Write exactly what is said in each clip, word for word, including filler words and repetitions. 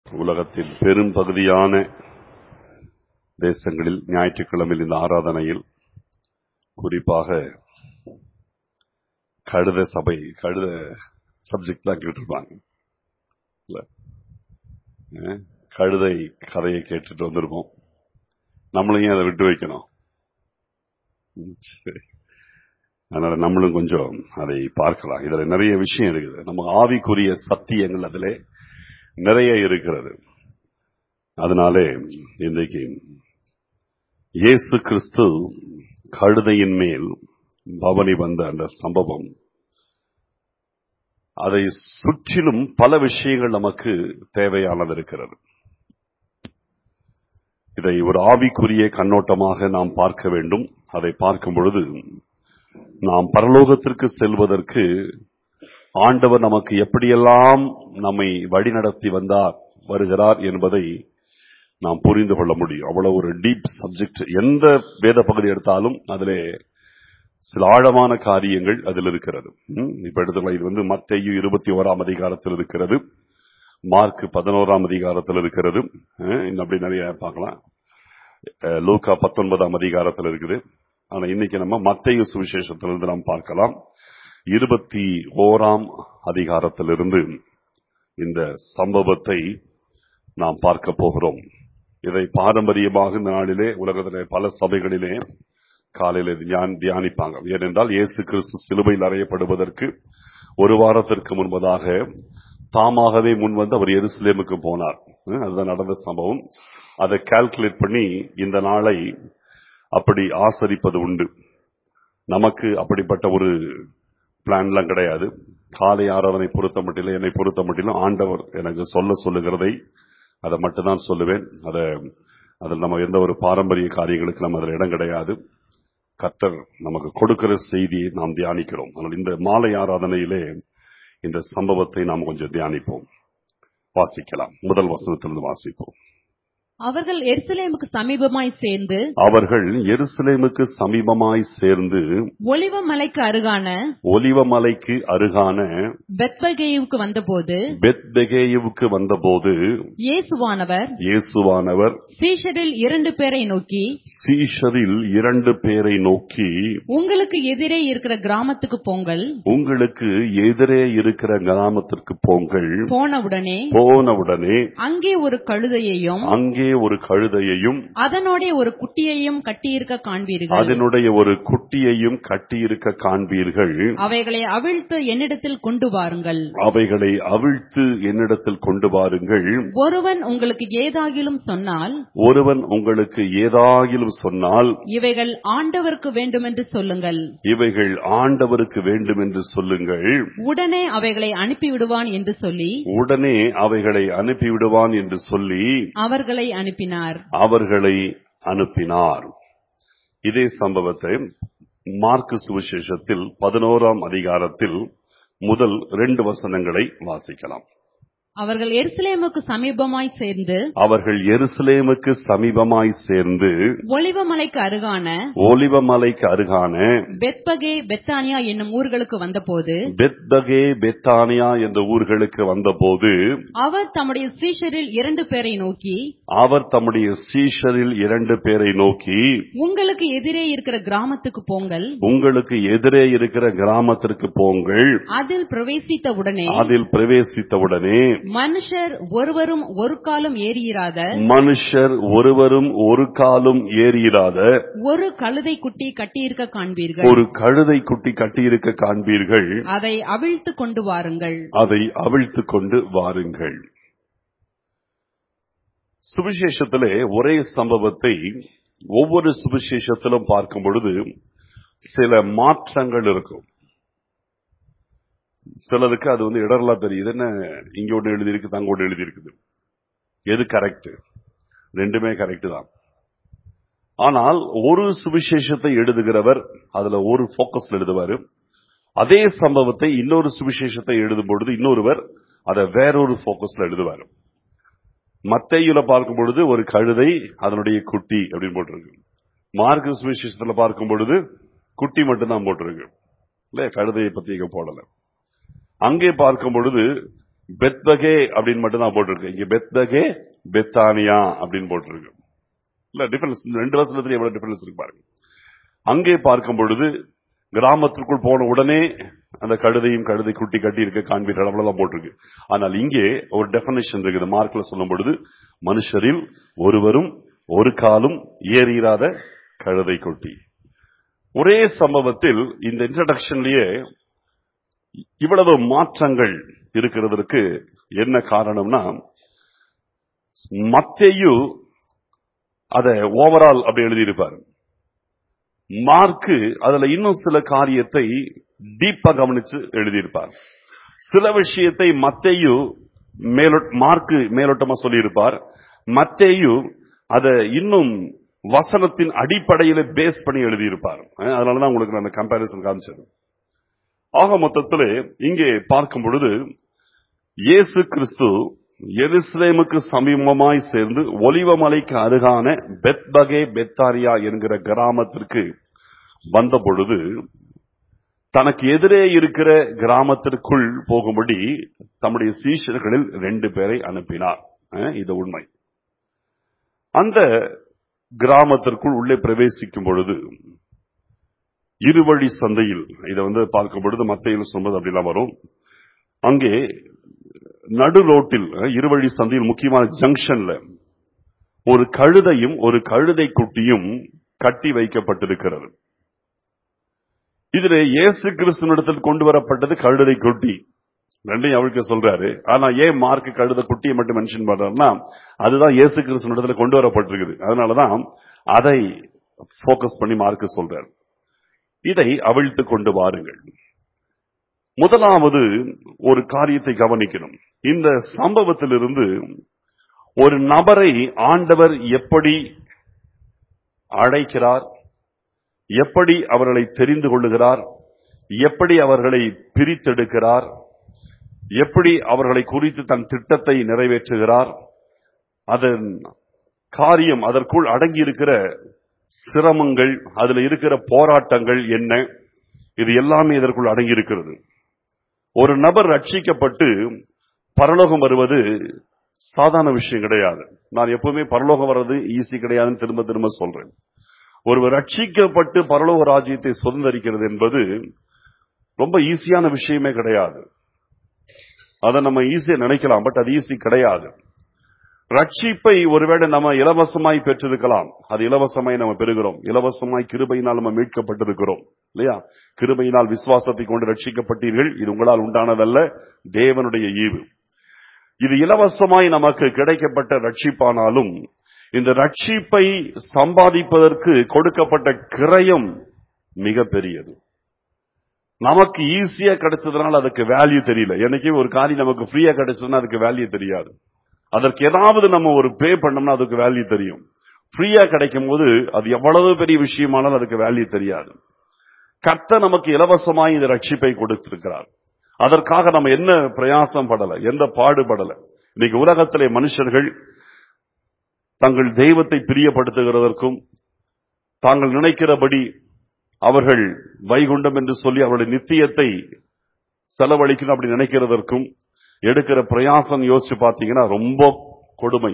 உலகத்தின் பெரும் பகுதியான தேசங்களில் ஞாயிற்றுக்கிழமையில் இந்த ஆராதனையில் குறிப்பாக கழுத சபை கழுத சப்ஜெக்ட் தான் கேட்டிருப்பாங்க. கழுதை கதையை கேட்டுட்டு வந்திருப்போம். நம்மளையும் அதை விட்டு வைக்கணும். அதனால நம்மளும் கொஞ்சம் அதை பார்க்கலாம். இதுல நிறைய விஷயம் இருக்குது. நம்ம ஆவிக்குரிய சத்தியங்கள் அதிலே நிறைய இருக்கிறது. அதனாலே இன்றைக்கு இயேசு கிறிஸ்து கழுதையின் மேல் பவனி வந்த அந்த சம்பவம், அதை சுற்றிலும் பல விஷயங்கள் நமக்கு தேவையானது இருக்கிறது. இதை ஒரு ஆவிக்குரிய கண்ணோட்டமாக நாம் பார்க்க வேண்டும். அதை பார்க்கும் பொழுது நாம் பரலோகத்திற்கு செல்வதற்கு ஆண்டவர் நமக்கு எப்படியெல்லாம் நம்மை வழிநடத்தி வந்தார் வருகிறார் என்பதை நாம் புரிந்து கொள்ள முடியும். அவ்வளவு ஒரு டீப் சப்ஜெக்ட். எந்த வேத பகுதி எடுத்தாலும் அதிலே சில ஆழமான காரியங்கள் அதில் இருக்கிறது. இப்ப எடுத்துக்கலாம், இது வந்து மத்தேயு இருபத்தி ஓராம் அதிகாரத்தில் இருக்கிறது, மார்க் பதினோராம் அதிகாரத்தில் இருக்கிறது, இன்னும் அப்படி நிறைய பார்க்கலாம். லூக்கா பத்தொன்பதாம் அதிகாரத்தில் இருக்குது. ஆனா இன்னைக்கு நம்ம மத்தேயு சுவிசேஷத்திலிருந்து நாம் பார்க்கலாம். இருபத்தி ஓராம் அதிகாரத்திலிருந்து இந்த சம்பவத்தை நாம் பார்க்க போகிறோம். இதை பாரம்பரியமாக இந்த நாளிலே உலகத்திலே பல சபைகளிலே காலையில தியானிப்பாங்க. ஏனென்றால் இயேசு கிறிஸ்து சிலுவையில் அறையப்படுவதற்கு ஒரு வாரத்திற்கு முன்பதாக தாமாகவே முன்வந்து அவர் எருசலேமுக்கு போனார். அதுதான் நடந்த சம்பவம். அதை கால்குலேட் பண்ணி இந்த நாளை அப்படி ஆசரிப்பது உண்டு. நமக்கு அப்படிப்பட்ட ஒரு பிளான்லாம் கிடையாது. காலை ஆராதனை பொறுத்த மட்டிலும் என்னை பொறுத்த மட்டிலும் ஆண்டவர் எனக்கு சொல்ல சொல்லுகிறதை அதை மட்டும்தான் சொல்லுவேன். அதை அதில் நம்ம எந்த ஒரு பாரம்பரிய காரியங்களுக்கு நம்ம அதில் இடம் கிடையாது. கர்த்தர் நமக்கு கொடுக்கிற செய்தியை நாம் தியானிக்கிறோம். அதனால் இந்த மாலை ஆராதனையிலே இந்த சம்பவத்தை நாம் கொஞ்சம் தியானிப்போம். வாசிக்கலாம். முதல் வசனத்திலிருந்து வாசிப்போம். அவர்கள் எருசலேமுக்கு சமீபமாய் சேர்ந்து அவர்கள் எருசலேமுக்கு சமீபமாய் சேர்ந்து ஒலிவ மலைக்கு அருகான ஒலிவ மலைக்கு அருகான பெத்பகேயுவுக்கு வந்தபோது பெத்பகேயுவுக்கு வந்தபோது இயேசுவானவர் இயேசுவானவர் சீஷரில் இரண்டு பேரை நோக்கி சீஷரில் இரண்டு பேரை நோக்கி உங்களுக்கு எதிரே இருக்கிற கிராமத்துக்கு போங்கள் உங்களுக்கு எதிரே இருக்கிற கிராமத்திற்கு போங்கள் போனவுடனே போனவுடனே அங்கே ஒரு கழுதையையும் அங்கே ஒரு கழுதையையும் அதனுடைய ஒரு குட்டியையும் கட்டியிருக்க காண்பீர்கள் அதனுடைய ஒரு குட்டியையும் கட்டியிருக்க காண்பீர்கள். அவைகளை அவிழ்த்து என்னிடத்தில் கொண்டு வாருங்கள் அவைகளை அவிழ்த்து என்னிடத்தில் கொண்டு வாருங்கள். ஒருவன் உங்களுக்கு ஏதாகிலும் சொன்னால் ஒருவன் உங்களுக்கு ஏதாகிலும் சொன்னால் இவைகள் ஆண்டவருக்கு வேண்டும் என்று சொல்லுங்கள் இவைகள் ஆண்டவருக்கு வேண்டும் என்று சொல்லுங்கள். உடனே அவைகளை அனுப்பிவிடுவான் என்று சொல்லி உடனே அவைகளை அனுப்பிவிடுவான் என்று சொல்லி அவர்களை அனுப்பினார் அவர்களை அனுப்பினார். இதே சம்பவத்தை மார்க் சுவிசேஷத்தில் பதினோராம் அதிகாரத்தில் முதல் இரண்டு வசனங்களை வாசிக்கலாம். அவர்கள் எருசலேமுக்கு சமீபமாய் சேர்ந்து அவர்கள் எருசலேமுக்கு சமீபமாய் சேர்ந்து ஒலிவமலைக்கு அருகான ஒலிவமலைக்கு அருகான பெத்பகே பெத்தானியா என்னும் ஊர்களுக்கு வந்தபோது பெத்பகே பெத்தானியா என்ற ஊர்களுக்கு வந்தபோது அவர் தம்முடைய சீஷரில் இரண்டு பேரை நோக்கி அவர் தம்முடைய சீஷரில் இரண்டு பேரை நோக்கி உங்களுக்கு எதிரே இருக்கிற கிராமத்துக்கு போங்கள் உங்களுக்கு எதிரே இருக்கிற கிராமத்திற்கு போங்கள். அதில் பிரவேசித்தவுடனே அதில் பிரவேசித்தவுடனே மனுஷர் ஒருவரும் ஒரு காலும் ஏறியிராத மனுஷர் ஒருவரும் ஒரு காலும் ஏறியிராத ஒரு கழுதை குட்டி கட்டியிருக்க காண்பீர்கள். ஒரு கழுதை குட்டி கட்டியிருக்க காண்பீர்கள். அதை அவிழ்த்து கொண்டு வாருங்கள் அதை அவிழ்த்து கொண்டு வாருங்கள். சுவிசேஷத்திலே ஒரே சம்பவத்தை ஒவ்வொரு சுவிசேஷத்திலும் பார்க்கும் பொழுது சில மாற்றங்கள் இருக்கும். சிலருக்கு அது வந்து இடர்லா தெரியுது. என்ன இங்க ஒண்ணு எழுதி இருக்கு, அங்க ஒண்ணு எழுதி இருக்குது, எது கரெக்ட்? ரெண்டுமே கரெக்ட் தான். ஆனால் ஒரு சுவிசேஷத்தை எழுதுகிறவர் அதுல ஒரு போக்கஸ்ல எழுதுவாரு. அதே சம்பவத்தை இன்னொரு சுவிசேஷத்தை எழுதும் பொழுது இன்னொருவர் அதை வேறொரு போக்கஸ்ல எழுதுவாரு. மத்தேயுல பார்க்கும் பொழுது ஒரு கழுதை அதனுடைய குட்டி அப்படின்னு போட்டிருக்கு. மார்க் சுவிசேஷத்துல பார்க்கும் பொழுது குட்டி மட்டும்தான் போட்டிருக்கு, இல்ல கழுதையை பத்தி இங்க போடல. அங்கே பார்க்கும் பொழுது பெத்பகே அப்படின்னு மட்டும் தான் போட்டிருக்கு. இங்க பெத்பகே பெத்தானியா அப்படின்னு போட்டிருக்கு. இல்ல டிஃபரன்ஸ் ரெண்டு வசனத்துல எவ்வளவு டிஃபரன்ஸ் இருக்கு பாருங்க. அங்கே பார்க்கும் பொழுது கிராமத்திற்குள் போன உடனே அந்த கழுதையும் கழுதை குட்டி கட்டி இருக்க காண்பீர்கள், அவ்வளவுதான் போட்டிருக்கு. ஆனால் இங்கே ஒரு டெபினிஷன் இருக்குது. மார்க்ல சொல்லும் பொழுது மனுஷரில் ஒருவரும் ஒரு காலும் ஏறிராத கழுதை குட்டி. ஒரே சம்பவத்தில் இந்த இன்ட்ரடக்ஷன்லயே இவ்வளவு மாற்றங்கள் இருக்கிறதற்கு என்ன காரணம்னா, மத்தேயு அத ஓவரால் அப்படி எழுதியிருப்பார். மார்க்கு அதுல இன்னும் சில காரியத்தை டீப்பா கவனிச்சு எழுதியிருப்பார். சில விஷயத்தை மத்தேயு மார்க்கு மேலோட்டமா சொல்லியிருப்பார். மத்தேயு அதை இன்னும் வசனத்தின் அடிப்படையில பேஸ் பண்ணி எழுதியிருப்பார். அதனாலதான் உங்களுக்கு நான் கம்பேரிசன் காமிச்சது. ஆக மொத்தத்தில் இங்கே பார்க்கும் பொழுது இயேசு கிறிஸ்து எருசலேமுக்கு சமீபமாய் சேர்ந்து ஒலிவமலைக்கு அருகான பெத்பகே பெத்தாரியா என்கிற கிராமத்திற்கு வந்த பொழுது தனக்கு எதிரே இருக்கிற கிராமத்திற்குள் போகும்படி தம்முடைய சீஷர்களில் ரெண்டு பேரை அனுப்பினார். இது உண்மை. அந்த கிராமத்திற்குள் உள்ளே பிரவேசிக்கும் பொழுது இருவழி சந்தையில், இதை வந்து பார்க்கும் பொழுது மத்தேயுல சொல்வது அப்படிலாம் வரும். அங்கே நடு ரோட்டில் இருவழி சந்தையில் முக்கியமான ஜங்ஷன்ல ஒரு கழுதையும் ஒரு கழுதை குட்டியும் கட்டி வைக்கப்பட்டிருக்கிறது. இதுல இயேசு கிறிஸ்துவினிடத்தில் கொண்டு வரப்பட்டது கழுதை குட்டி. ரெண்டையும் அவருக்கு சொல்றாரு. ஆனா ஏன் மார்க் கழுதை குட்டியை மட்டும் மென்ஷன் பண்றாருன்னா, அதுதான் இயேசு கிறிஸ்துவினிடத்தில் கொண்டு வரப்பட்டிருக்குது. அதனாலதான் அதை போக்கஸ் பண்ணி மார்க் சொல்றாரு. இதை அவிழ்த்து கொண்டு வாருங்கள். முதலாவது ஒரு காரியத்தை கவனிக்கணும். இந்த சம்பவத்திலிருந்து ஒரு நபரை ஆண்டவர் எப்படி அழைக்கிறார், எப்படி அவர்களை தெரிந்து கொள்ளுகிறார், எப்படி அவர்களை பிரித்தெடுக்கிறார், எப்படி அவர்களை குறித்து தன் திட்டத்தை நிறைவேற்றுகிறார், அதன் காரியம், அதற்குள் அடங்கி இருக்கிற சிரமங்கள், அதுல இருக்கிற போராட்டங்கள் என்ன, இது எல்லாமே இதற்குள் அடங்கி இருக்கிறது. ஒரு நபர் ரட்சிக்கப்பட்டு பரலோகம் வருவது சாதாரண விஷயம் கிடையாது. நான் எப்பவுமே பரலோகம் வர்றது ஈஸி கிடையாதுன்னு திரும்ப திரும்ப சொல்றேன். ஒருவர் ரட்சிக்கப்பட்டு பரலோக ராஜ்யத்தை சுதந்திரிக்கிறது என்பது ரொம்ப ஈஸியான விஷயமே கிடையாது. அதை நம்ம ஈஸியா நினைக்கலாம், பட் அது ஈஸி கிடையாது. ரட்சிப்பை ஒருவேளை நம்ம இலவசமாய் பெற்றிருக்கலாம். அது இலவசமாய் நம்ம பெறுகிறோம். இலவசமாய் கிருபையினால் நம்ம மீட்கப்பட்டிருக்கிறோம் இல்லையா? கிருபையினால் விசுவாசத்தை கொண்டு ரட்சிக்கப்பட்டீர்கள். இது உங்களால் உண்டானதல்ல, தேவனுடைய ஈவு. இது இலவசமாய் நமக்கு கிடைக்கப்பட்ட ரட்சிப்பானாலும் இந்த ரட்சிப்பை சம்பாதிப்பதற்கு கொடுக்கப்பட்ட கிரயம் மிக பெரியது. நமக்கு ஈஸியா கிடைச்சதுனால அதுக்கு வேல்யூ தெரியல. என்னைக்கு ஒரு காரியம் நமக்கு ஃப்ரீயா கிடைச்சதுன்னா அதுக்கு வேல்யூ தெரியாது. அதற்கு ஏதாவது நம்ம ஒரு பே பண்ணோம்னா அதுக்கு வேல்யூ தெரியும். ஃப்ரீயா கிடைக்கும் போது அது எவ்வளவு பெரிய விஷயமானாலும் அதுக்கு வேல்யூ தெரியாது. கர்த்தர் நமக்கு இலவசமாய் இந்த ரட்சிப்பை கொடுத்திருக்கிறார். அதற்காக நம்ம என்ன பிரயாசம் படல, எந்த பாடுபடல. இன்னைக்கு உலகத்திலே மனுஷர்கள் தங்கள் தெய்வத்தை பிரியப்படுத்துகிறதற்கும் தாங்கள் நினைக்கிறபடி அவர்கள் வைகுண்டம் என்று சொல்லி அவருடைய நித்தியத்தை செலவழிக்கணும் அப்படி நினைக்கிறதற்கும் எடுக்கிற பிரயாசம் யோசிச்சு பார்த்தீங்கன்னா ரொம்ப கொடுமை.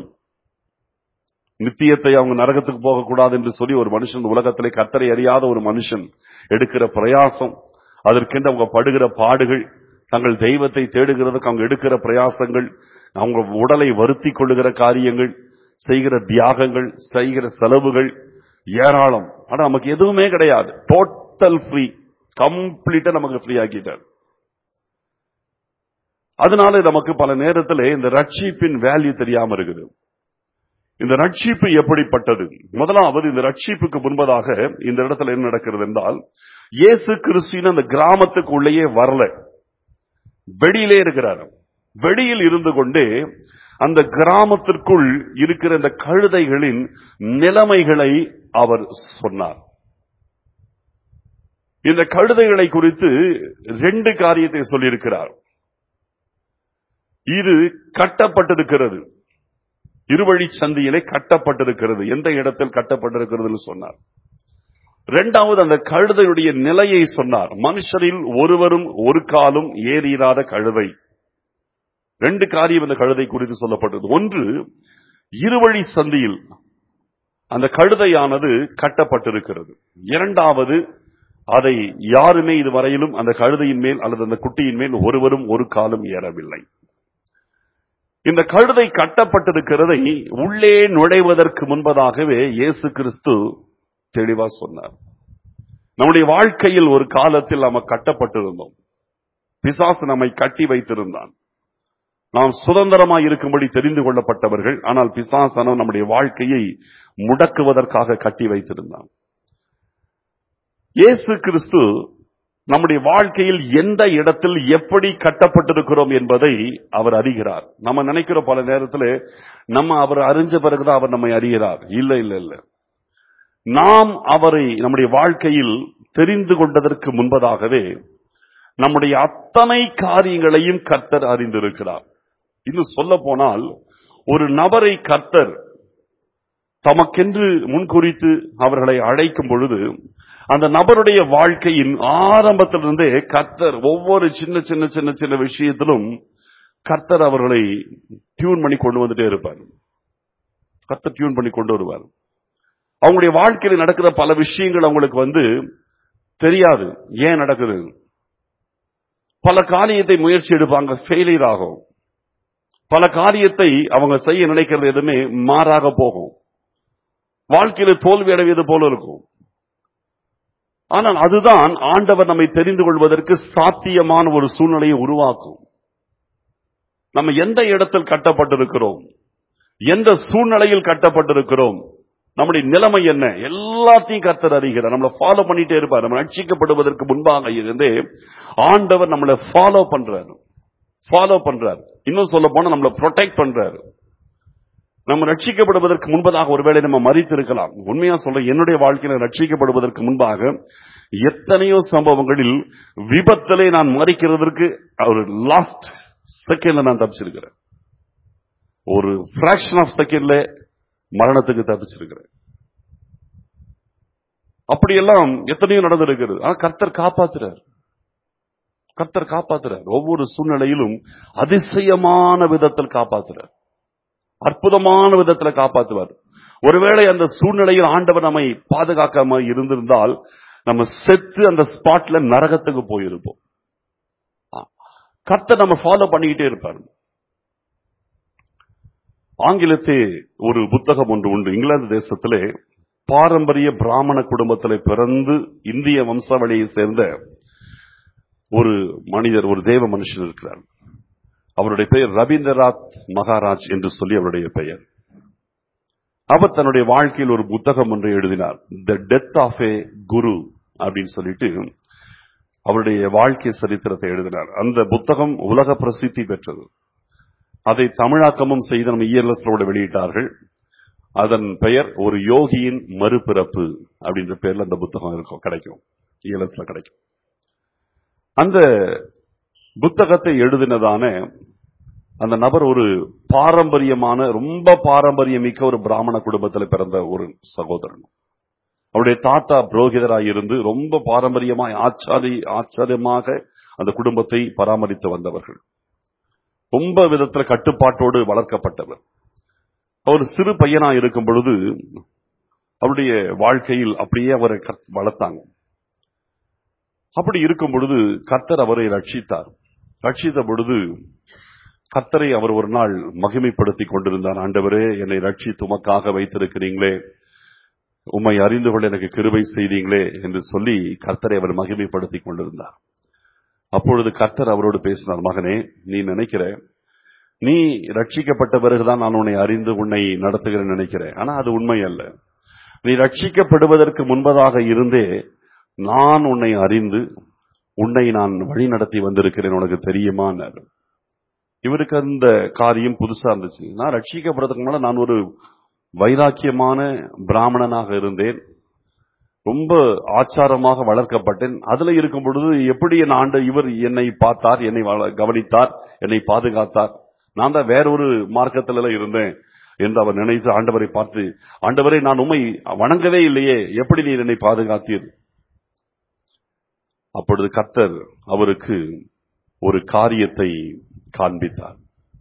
நித்தியத்தை அவங்க நரகத்துக்கு போகக்கூடாது என்று சொல்லி ஒரு மனுஷன், உலகத்திலே கர்த்தரை அறியாத ஒரு மனுஷன் எடுக்கிற பிரயாசம், அதற்கென்று அவங்க படுகிற பாடுகள், தங்கள் தெய்வத்தை தேடுகிறதுக்கு அவங்க எடுக்கிற பிரயாசங்கள், அவங்க உடலை வருத்தி கொள்ளுகிற காரியங்கள், செய்கிற தியாகங்கள், செய்கிற செலவுகள் ஏராளம். ஆனா நமக்கு எதுவுமே கிடையாது. டோட்டல் ஃப்ரீ, கம்ப்ளீட்டா நமக்கு ஃப்ரீ ஆக்கிட்டார். அதனால நமக்கு பல நேரத்தில் இந்த ரட்சிப்பின் வேல்யூ தெரியாம இருக்குது. இந்த ரட்சிப்பு எப்படிப்பட்டது? முதலாவது, இந்த ரட்சிப்புக்கு முன்பதாக இந்த இடத்துல என்ன நடக்கிறது என்றால், இயேசு கிறிஸ்துவின் அந்த கிராமத்துக்கு உள்ளேயே வரல, வெளியிலே இருக்கிறார். வெளியில் இருந்து கொண்டே அந்த கிராமத்திற்குள் இருக்கிற இந்த கழுதைகளின் நிலைமைகளை அவர் சொன்னார். இந்த கழுதைகளை குறித்து ரெண்டு காரியத்தை சொல்லியிருக்கிறார். இது கட்டப்பட்டிருக்கிறது, இருவழி சந்தியிலே கட்டப்பட்டிருக்கிறது. எந்த இடத்தில் கட்டப்பட்டிருக்கிறது சொன்னார். இரண்டாவது, அந்த கழுதையுடைய நிலையை சொன்னார். மனுஷரில் ஒருவரும் ஒரு காலும் ஏறிராத கழுதை. ரெண்டு காரியம் இந்த கழுதை குறித்து சொல்லப்பட்டது. ஒன்று, இருவழி சந்தியில் அந்த கழுதையானது கட்டப்பட்டிருக்கிறது. இரண்டாவது, அதை யாருமே இதுவரையிலும் அந்த கழுதையின் மேல் அல்லது அந்த குட்டியின் மேல் ஒருவரும் ஒரு காலம் ஏறவில்லை. இந்த கழுதை கட்டப்பட்டிருக்கிறதை உள்ளே நுழைவதற்கு முன்பதாகவே இயேசு கிறிஸ்து தெளிவா சொன்னார். நம்முடைய வாழ்க்கையில் ஒரு காலத்தில் நாம் கட்டப்பட்டிருந்தோம். பிசாசு நம்மை கட்டி வைத்திருந்தான். நாம் சுதந்திரமாய் இருக்கும்படி தெரிந்து கொள்ளப்பட்டவர்கள். ஆனால் பிசாசானவன் நம்முடைய வாழ்க்கையை முடக்குவதற்காக கட்டி வைத்திருந்தான். இயேசு கிறிஸ்து நம்முடைய வாழ்க்கையில் எந்த இடத்தில் எப்படி கட்டப்பட்டிருக்கிறோம் என்பதை அவர் அறிகிறார். நம்ம நினைக்கிற பல நேரத்தில் நம்ம அவர் அறிஞ்ச பிறகுதான் அவர் நம்மை அறிகிறார். இல்ல இல்ல இல்ல நாம் அவரை நம்முடைய வாழ்க்கையில் தெரிந்து கொண்டதற்கு முன்பதாகவே நம்முடைய அத்தனை காரியங்களையும் கர்த்தர் அறிந்திருக்கிறார். இன்னும் சொல்ல போனால், ஒரு நபரை கர்த்தர் தமக்கென்று முன்குறித்து அவர்களை அழைக்கும் பொழுது அந்த நபருடைய வாழ்க்கையின் ஆரம்பத்திலிருந்தே கர்த்தர் ஒவ்வொரு சின்ன சின்ன சின்ன சின்ன விஷயத்திலும் கர்த்தர் அவர்களை டியூன் பண்ணி கொண்டு வந்துட்டே இருப்பார். கர்த்தர் டியூன் பண்ணி கொண்டு வருவார். அவங்களுடைய வாழ்க்கையில் நடக்கிற பல விஷயங்கள் அவங்களுக்கு வந்து தெரியாது, ஏன் நடக்குது. பல காரியத்தை முயற்சி எடுப்பாங்க, ஃபெயிலியர் ஆகும். பல காரியத்தை அவங்க செய்ய நினைக்கிறது எதுவுமே மாறாக போகும். வாழ்க்கையில தோல்வி அடைவது போல இருக்கும். ஆனால் அதுதான் ஆண்டவர் நம்மை தெரிந்து கொள்வதற்கு சாத்தியமான ஒரு சூழ்நிலையை உருவாக்கும். நம்ம எந்த இடத்தில் கட்டப்பட்டிருக்கிறோம், எந்த சூழ்நிலையில் கட்டப்பட்டிருக்கிறோம், நம்முடைய நிலைமை என்ன, எல்லாத்தையும் கர்த்தர் அறிகிறார். நம்மளை ஃபாலோ பண்ணிட்டே இருப்பார். நம்ம ரட்சிக்கப்படுவதற்கு முன்பாக இருந்தே ஆண்டவர் நம்மளை ஃபாலோ பண்றாரு ஃபாலோ பண்றாரு இன்னும் சொல்ல போனா நம்மளை ப்ரொடெக்ட் பண்றாரு. நம்ம ரட்சிக்கப்படுவதற்கு முன்பதாக ஒருவேளை நம்ம மரித்து இருக்கலாம். உண்மையா சொல்ல, என்னுடைய வாழ்க்கையில ரட்சிக்கப்படுவதற்கு முன்பாக எத்தனையோ சம்பவங்களில் விபத்திலே நான் மரிக்கிறதற்கு ஒரு லாஸ்ட் செகண்ட்ல நான் தப்பிச்சிருக்கிறேன். ஒரு பிராக்ஷன் ஆஃப் செகண்ட்ல மரணத்துக்கு தப்பிச்சிருக்கிறேன். அப்படியெல்லாம் எத்தனையோ நடந்திருக்கிறது. ஆனா கர்த்தர் காப்பாத்துறார். கர்த்தர் காப்பாத்துறார். ஒவ்வொரு சூழ்நிலையிலும் அதிசயமான விதத்தில் காப்பாத்துறார். அற்புதமான விதத்தில் காப்பாற்றுவார். ஒருவேளை அந்த சூழ்நிலையில் ஆண்டவர் நம்மை பாதுகாக்காம இருந்திருந்தால் நம்ம செத்து அந்த ஸ்பாட்ல நரகத்துக்கு போயிருப்போம். கர்த்தர் நம்ம ஃபாலோ பண்ணிக்கிட்டே இருப்பார். ஆங்கிலத்தே ஒரு புத்தகம் ஒன்று உண்டு. இங்கிலாந்து தேசத்திலே பாரம்பரிய பிராமண குடும்பத்திலே பிறந்து இந்திய வம்சாவளியை சேர்ந்த ஒரு மனிதர், ஒரு தேவ மனுஷன் இருக்கிறார். அவருடைய பெயர் ரவீந்திரநாத் மகாராஜ் என்று சொல்லி அவருடைய பெயர். அவர் தன்னுடைய வாழ்க்கையில் ஒரு புத்தகம் ஒன்றை எழுதினார், தி டெத் ஆஃப் ஏ குரு அப்படின்னு சொல்லிட்டு அவருடைய வாழ்க்கை சரித்திரத்தை எழுதினார். அந்த புத்தகம் உலக பிரசித்தி பெற்றது. அதை தமிழாக்கமும் செய்து நம்ம இஎல்எஸ்ல வெளியிட்டார்கள். அதன் பெயர் ஒரு யோகியின் மறுபிறப்பு அப்படின்ற பெயர்ல அந்த புத்தகம் இருக்கும், கிடைக்கும், இஎல்எஸ்ல கிடைக்கும். அந்த புத்தகத்தை எழுதினதான அந்த நபர் ஒரு பாரம்பரியமான, ரொம்ப பாரம்பரியமிக்க ஒரு பிராமண குடும்பத்தில் பிறந்த ஒரு சகோதரன். அவருடைய தாத்தா புரோகிதராய் இருந்து ரொம்ப பாரம்பரியமாய் ஆச்சாரி ஆச்சரியமாக அந்த குடும்பத்தை பராமரித்து வந்தவர்கள். ரொம்ப விதத்தில் கட்டுப்பாட்டோடு வளர்க்கப்பட்டவர். அவர் சிறு பையனா இருக்கும் பொழுது அவருடைய வாழ்க்கையில் அப்படியே அவரை வளர்த்தாங்க. அப்படி இருக்கும் பொழுது கர்த்தர் அவரை ரட்சித்தார். ரட்சித்த பொழுது கர்த்தரை அவர் ஒரு நாள் மகிமைப்படுத்திக் கொண்டிருந்தார். ஆண்டவரே, என்னை ரட்சித்து உமக்காக வைத்திருக்கிறீங்களே, உம்மை அறிந்து கொள்ள எனக்கு கிருபை செய்தீங்களே என்று சொல்லி கர்த்தரை அவர் மகிமைப்படுத்திக் கொண்டிருந்தார். அப்பொழுது கர்த்தர் அவரோடு பேசினார், மகனே, நீ நினைக்கிற நீ ரட்சிக்கப்பட்ட பிறகுதான் நான் உன்னை அறிந்து உன்னை நடத்துகிறேன் நினைக்கிறேன். ஆனா அது உண்மை அல்ல. நீ ரட்சிக்கப்படுவதற்கு முன்பதாக இருந்தே நான் உன்னை அறிந்து உன்னை நான் வழி நடத்தி வந்திருக்கிறேன், உனக்கு தெரியுமா? இவருக்கு அந்த காரியம் புதுசா இருந்துச்சு. நான் ரட்சிக்கப்படுறதுக்கு முன்னால நான் ஒரு வைராக்கியமான பிராமணனாக இருந்தேன், ரொம்ப ஆச்சாரமாக வளர்க்கப்பட்டேன். அதுல இருக்கும் பொழுது எப்படி என் ஆண்டு இவர் என்னை பார்த்தார், என்னை கவனித்தார், என்னை பாதுகாத்தார். நான் தான் வேறொரு மார்க்கத்தில இருந்தேன் என்று அவர் நினைத்து ஆண்டவரை பார்த்து, ஆண்டவரை, நான் உம்மை வணங்கவே இல்லையே, எப்படி நீர் என்னை பாதுகாத்தீர்? அப்பொழுது கர்த்தர் அவருக்கு ஒரு காரியத்தை காண்பித்தார்.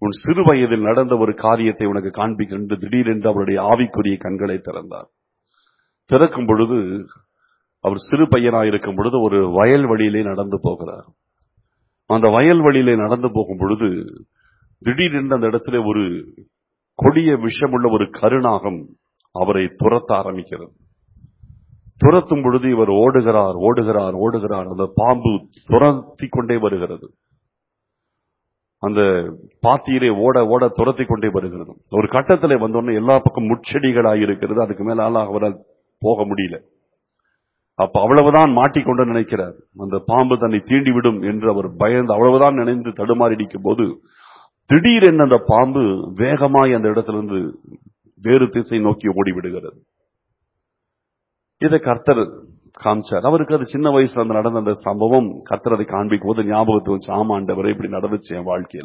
உன் சிறு வயதில் நடந்த ஒரு காரியத்தை உனக்கு காண்பிக்கின்ற திடீரென்று அவருடைய ஆவிக்குரிய கண்களை திறந்தார். திறக்கும் பொழுது அவர் சிறு பையனாய் இருக்கும் பொழுது ஒரு வயல்வெளியிலே நடந்து போகிறார். அந்த வயல்வெளியிலே நடந்து போகும் பொழுது திடீரென்று அந்த இடத்துல ஒரு கொடிய விஷமுள்ள ஒரு கருநாகம் அவரை துரத்த ஆரம்பிக்கிறது. துரத்தும் பொழுது இவர் ஓடுகிறார் ஓடுகிறார் ஓடுகிறார் அந்த பாம்பு துரத்தி கொண்டே வருகிறது. அந்த பாத்தியிலே ஓட ஓட துரத்தி கொண்டே வருகிறது. ஒரு கட்டத்திலே வந்தோடனே எல்லா பக்கம் முட்செடிகளாக இருக்கிறது. அதுக்கு மேல அவரால் போக முடியல. அப்ப அவ்வளவுதான் மாட்டிக்கொண்டு நினைக்கிறார். அந்த பாம்பு தன்னை தீண்டிவிடும் என்று அவர் பயந்து அவ்வளவுதான் நினைந்து தடுமாறி நிற்கும் போது திடீரென்று அந்த பாம்பு வேகமாய் அந்த இடத்திலிருந்து வேறு திசை நோக்கி ஓடிவிடுகிறது. இதை கர்த்தர் காமிச்சார். அவருக்கு அது சின்ன வயசுல அந்த நடந்த அந்த சம்பவம் கர்த்தர் அதை காண்பிக்கும் போது ஞாபகத்து வச்சு, ஆமாண்டவரை இப்படி நடந்துச்சு என் வாழ்க்கையில.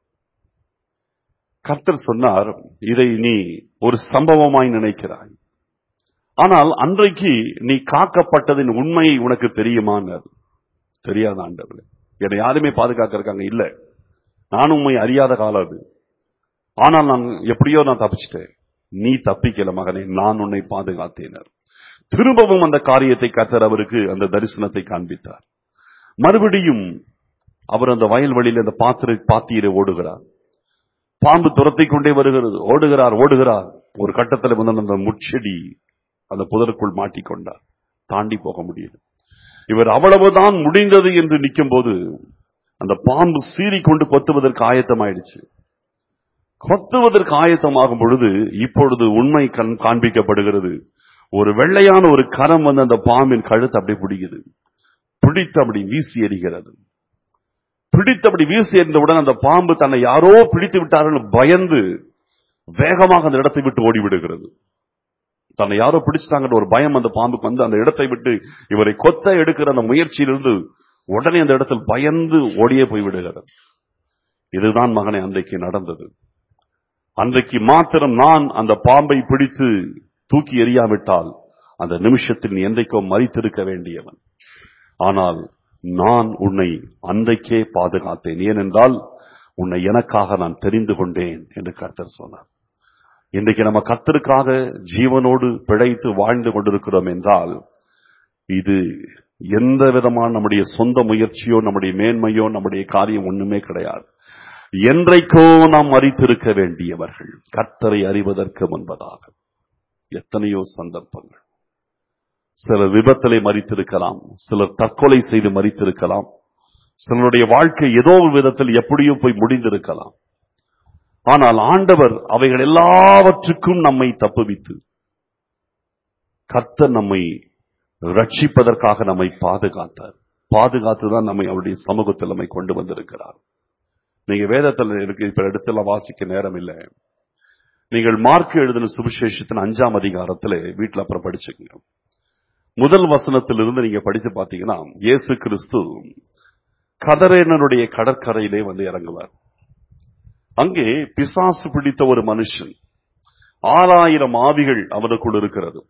கர்த்தர் சொன்னார், இதை நீ ஒரு சம்பவமாய் நினைக்கிறாய், ஆனால் அன்றைக்கு நீ காக்கப்பட்டதின் உண்மை உனக்கு தெரியுமான்னு. தெரியாத ஆண்டவரே, என்னை யாருமே பாதுகாக்கிறக்காங்க இல்ல, நான் உண்மை அறியாத காலம் அது. ஆனால் நான் எப்படியோ நான் தப்பிச்சிட்டேன். நீ தப்பிக்கல மகனே, நான் உன்னை பாதுகாத்தேனர். திரும்பவும் அந்த காரியத்தை கர்த்தர் அவருக்கு அந்த தரிசனத்தை காண்பித்தார். மறுபடியும் அவர் அந்த வயல்வெளியில் அந்த பாத்திர பாத்தியிலே ஓடுகிறார். பாம்பு துரத்தி கொண்டே வருகிறது. ஓடுகிறார் ஓடுகிறார் ஒரு கட்டத்தில் வந்து அந்த முட்செடி அந்த புதருக்குள் மாட்டிக்கொண்டார். தாண்டி போக முடியல. இவர் அவ்வளவுதான் முடிந்தது என்று நிற்கும் போது அந்த பாம்பு சீறிக்கொண்டு கொத்துவதற்கு ஆயத்தமாயிடுச்சு. கொத்துவதற்கு ஆயத்தமாகும் பொழுது இப்பொழுது உண்மை காண்பிக்கப்படுகிறது. ஒரு வெள்ளையான ஒரு கரம் வந்து அந்த பாம்பின் கழுத்து அப்படியே பிடிக்குது. பிடித்து அப்படி வீசி எறிகிறது. பிடித்தபடி வீசி எறிந்தவுடன் அந்த பாம்பு தன்னை யாரோ பிடித்து விட்டார்கள் பயந்து வேகமாக அந்த இடத்தை விட்டு ஓடிவிடுகிறது. தன்னை யாரோ பிடிச்சிட்டாங்க ஒரு பயம் அந்த பாம்புக்கு வந்து அந்த இடத்தை விட்டு இவரை கொத்த எடுக்கிற அந்த முயற்சியிலிருந்து உடனே அந்த இடத்தில் பயந்து ஓடியே போய்விடுகிறது. இதுதான் மகனே அன்றைக்கு நடந்தது. அன்றைக்கு மாத்திரம் நான் அந்த பாம்பை பிடித்து தூக்கி எறியாவிட்டால் அந்த நிமிஷத்தில் நீ என்றைக்கோ மரித்திருக்க வேண்டியவன். ஆனால் நான் உன்னை அன்றைக்கே பாதுகாத்தேன், ஏனென்றால் உன்னை எனக்காக நான் தெரிந்து கொண்டேன் என்று கர்த்தர் சொன்னார். இன்றைக்கு நம்ம கர்த்தருக்காக ஜீவனோடு பிழைத்து வாழ்ந்து கொண்டிருக்கிறோம் என்றால் இது எந்த விதமான நம்முடைய சொந்த முயற்சியோ நம்முடைய மேன்மையோ நம்முடைய காரியம் ஒண்ணுமே கிடையாது. என்றைக்கோ நாம் மரித்திருக்க வேண்டியவர்கள் கர்த்தரை அறிவதற்கு முன்பதாக. எத்தனையோ சந்தர்ப்பங்கள், சிலர் விபத்திலே மரித்திருக்கலாம், சிலர் தற்கொலை செய்து மரித்திருக்கலாம், சிலருடைய வாழ்க்கை ஏதோ ஒரு விதத்தில் எப்படியோ போய் முடிந்திருக்கலாம். ஆனால் ஆண்டவர் அவைகள் எல்லாவற்றுக்கும் நம்மை தப்புவித்து கர்த்தர் நம்மை ரட்சிப்பதற்காக நம்மை பாதுகாத்தார். பாதுகாத்துதான் நம்மை அவருடைய சமூகத்தில் நம்மை கொண்டு வந்திருக்கிறார். நீங்க வேதத்தில் இருக்கு, இப்ப இடத்துல வாசிக்க நேரம் இல்லை. நீங்கள் மார்க் எழுதின சுவிசேஷத்தின் அஞ்சாம் அதிகாரத்துல வீட்டுல அப்புறம் படிச்சுக்கங்க. முதல் வசனத்திலிருந்து நீங்க படித்து பாத்தீங்கன்னா இயேசு கிறிஸ்து கதரேனருடைய கடற்கரையிலே வந்து இறங்குவார். அங்கே பிசாசு பிடித்த ஒரு மனுஷன், ஆறாயிரம் ஆவிகள் அவனுக்குள் இருக்கிறது.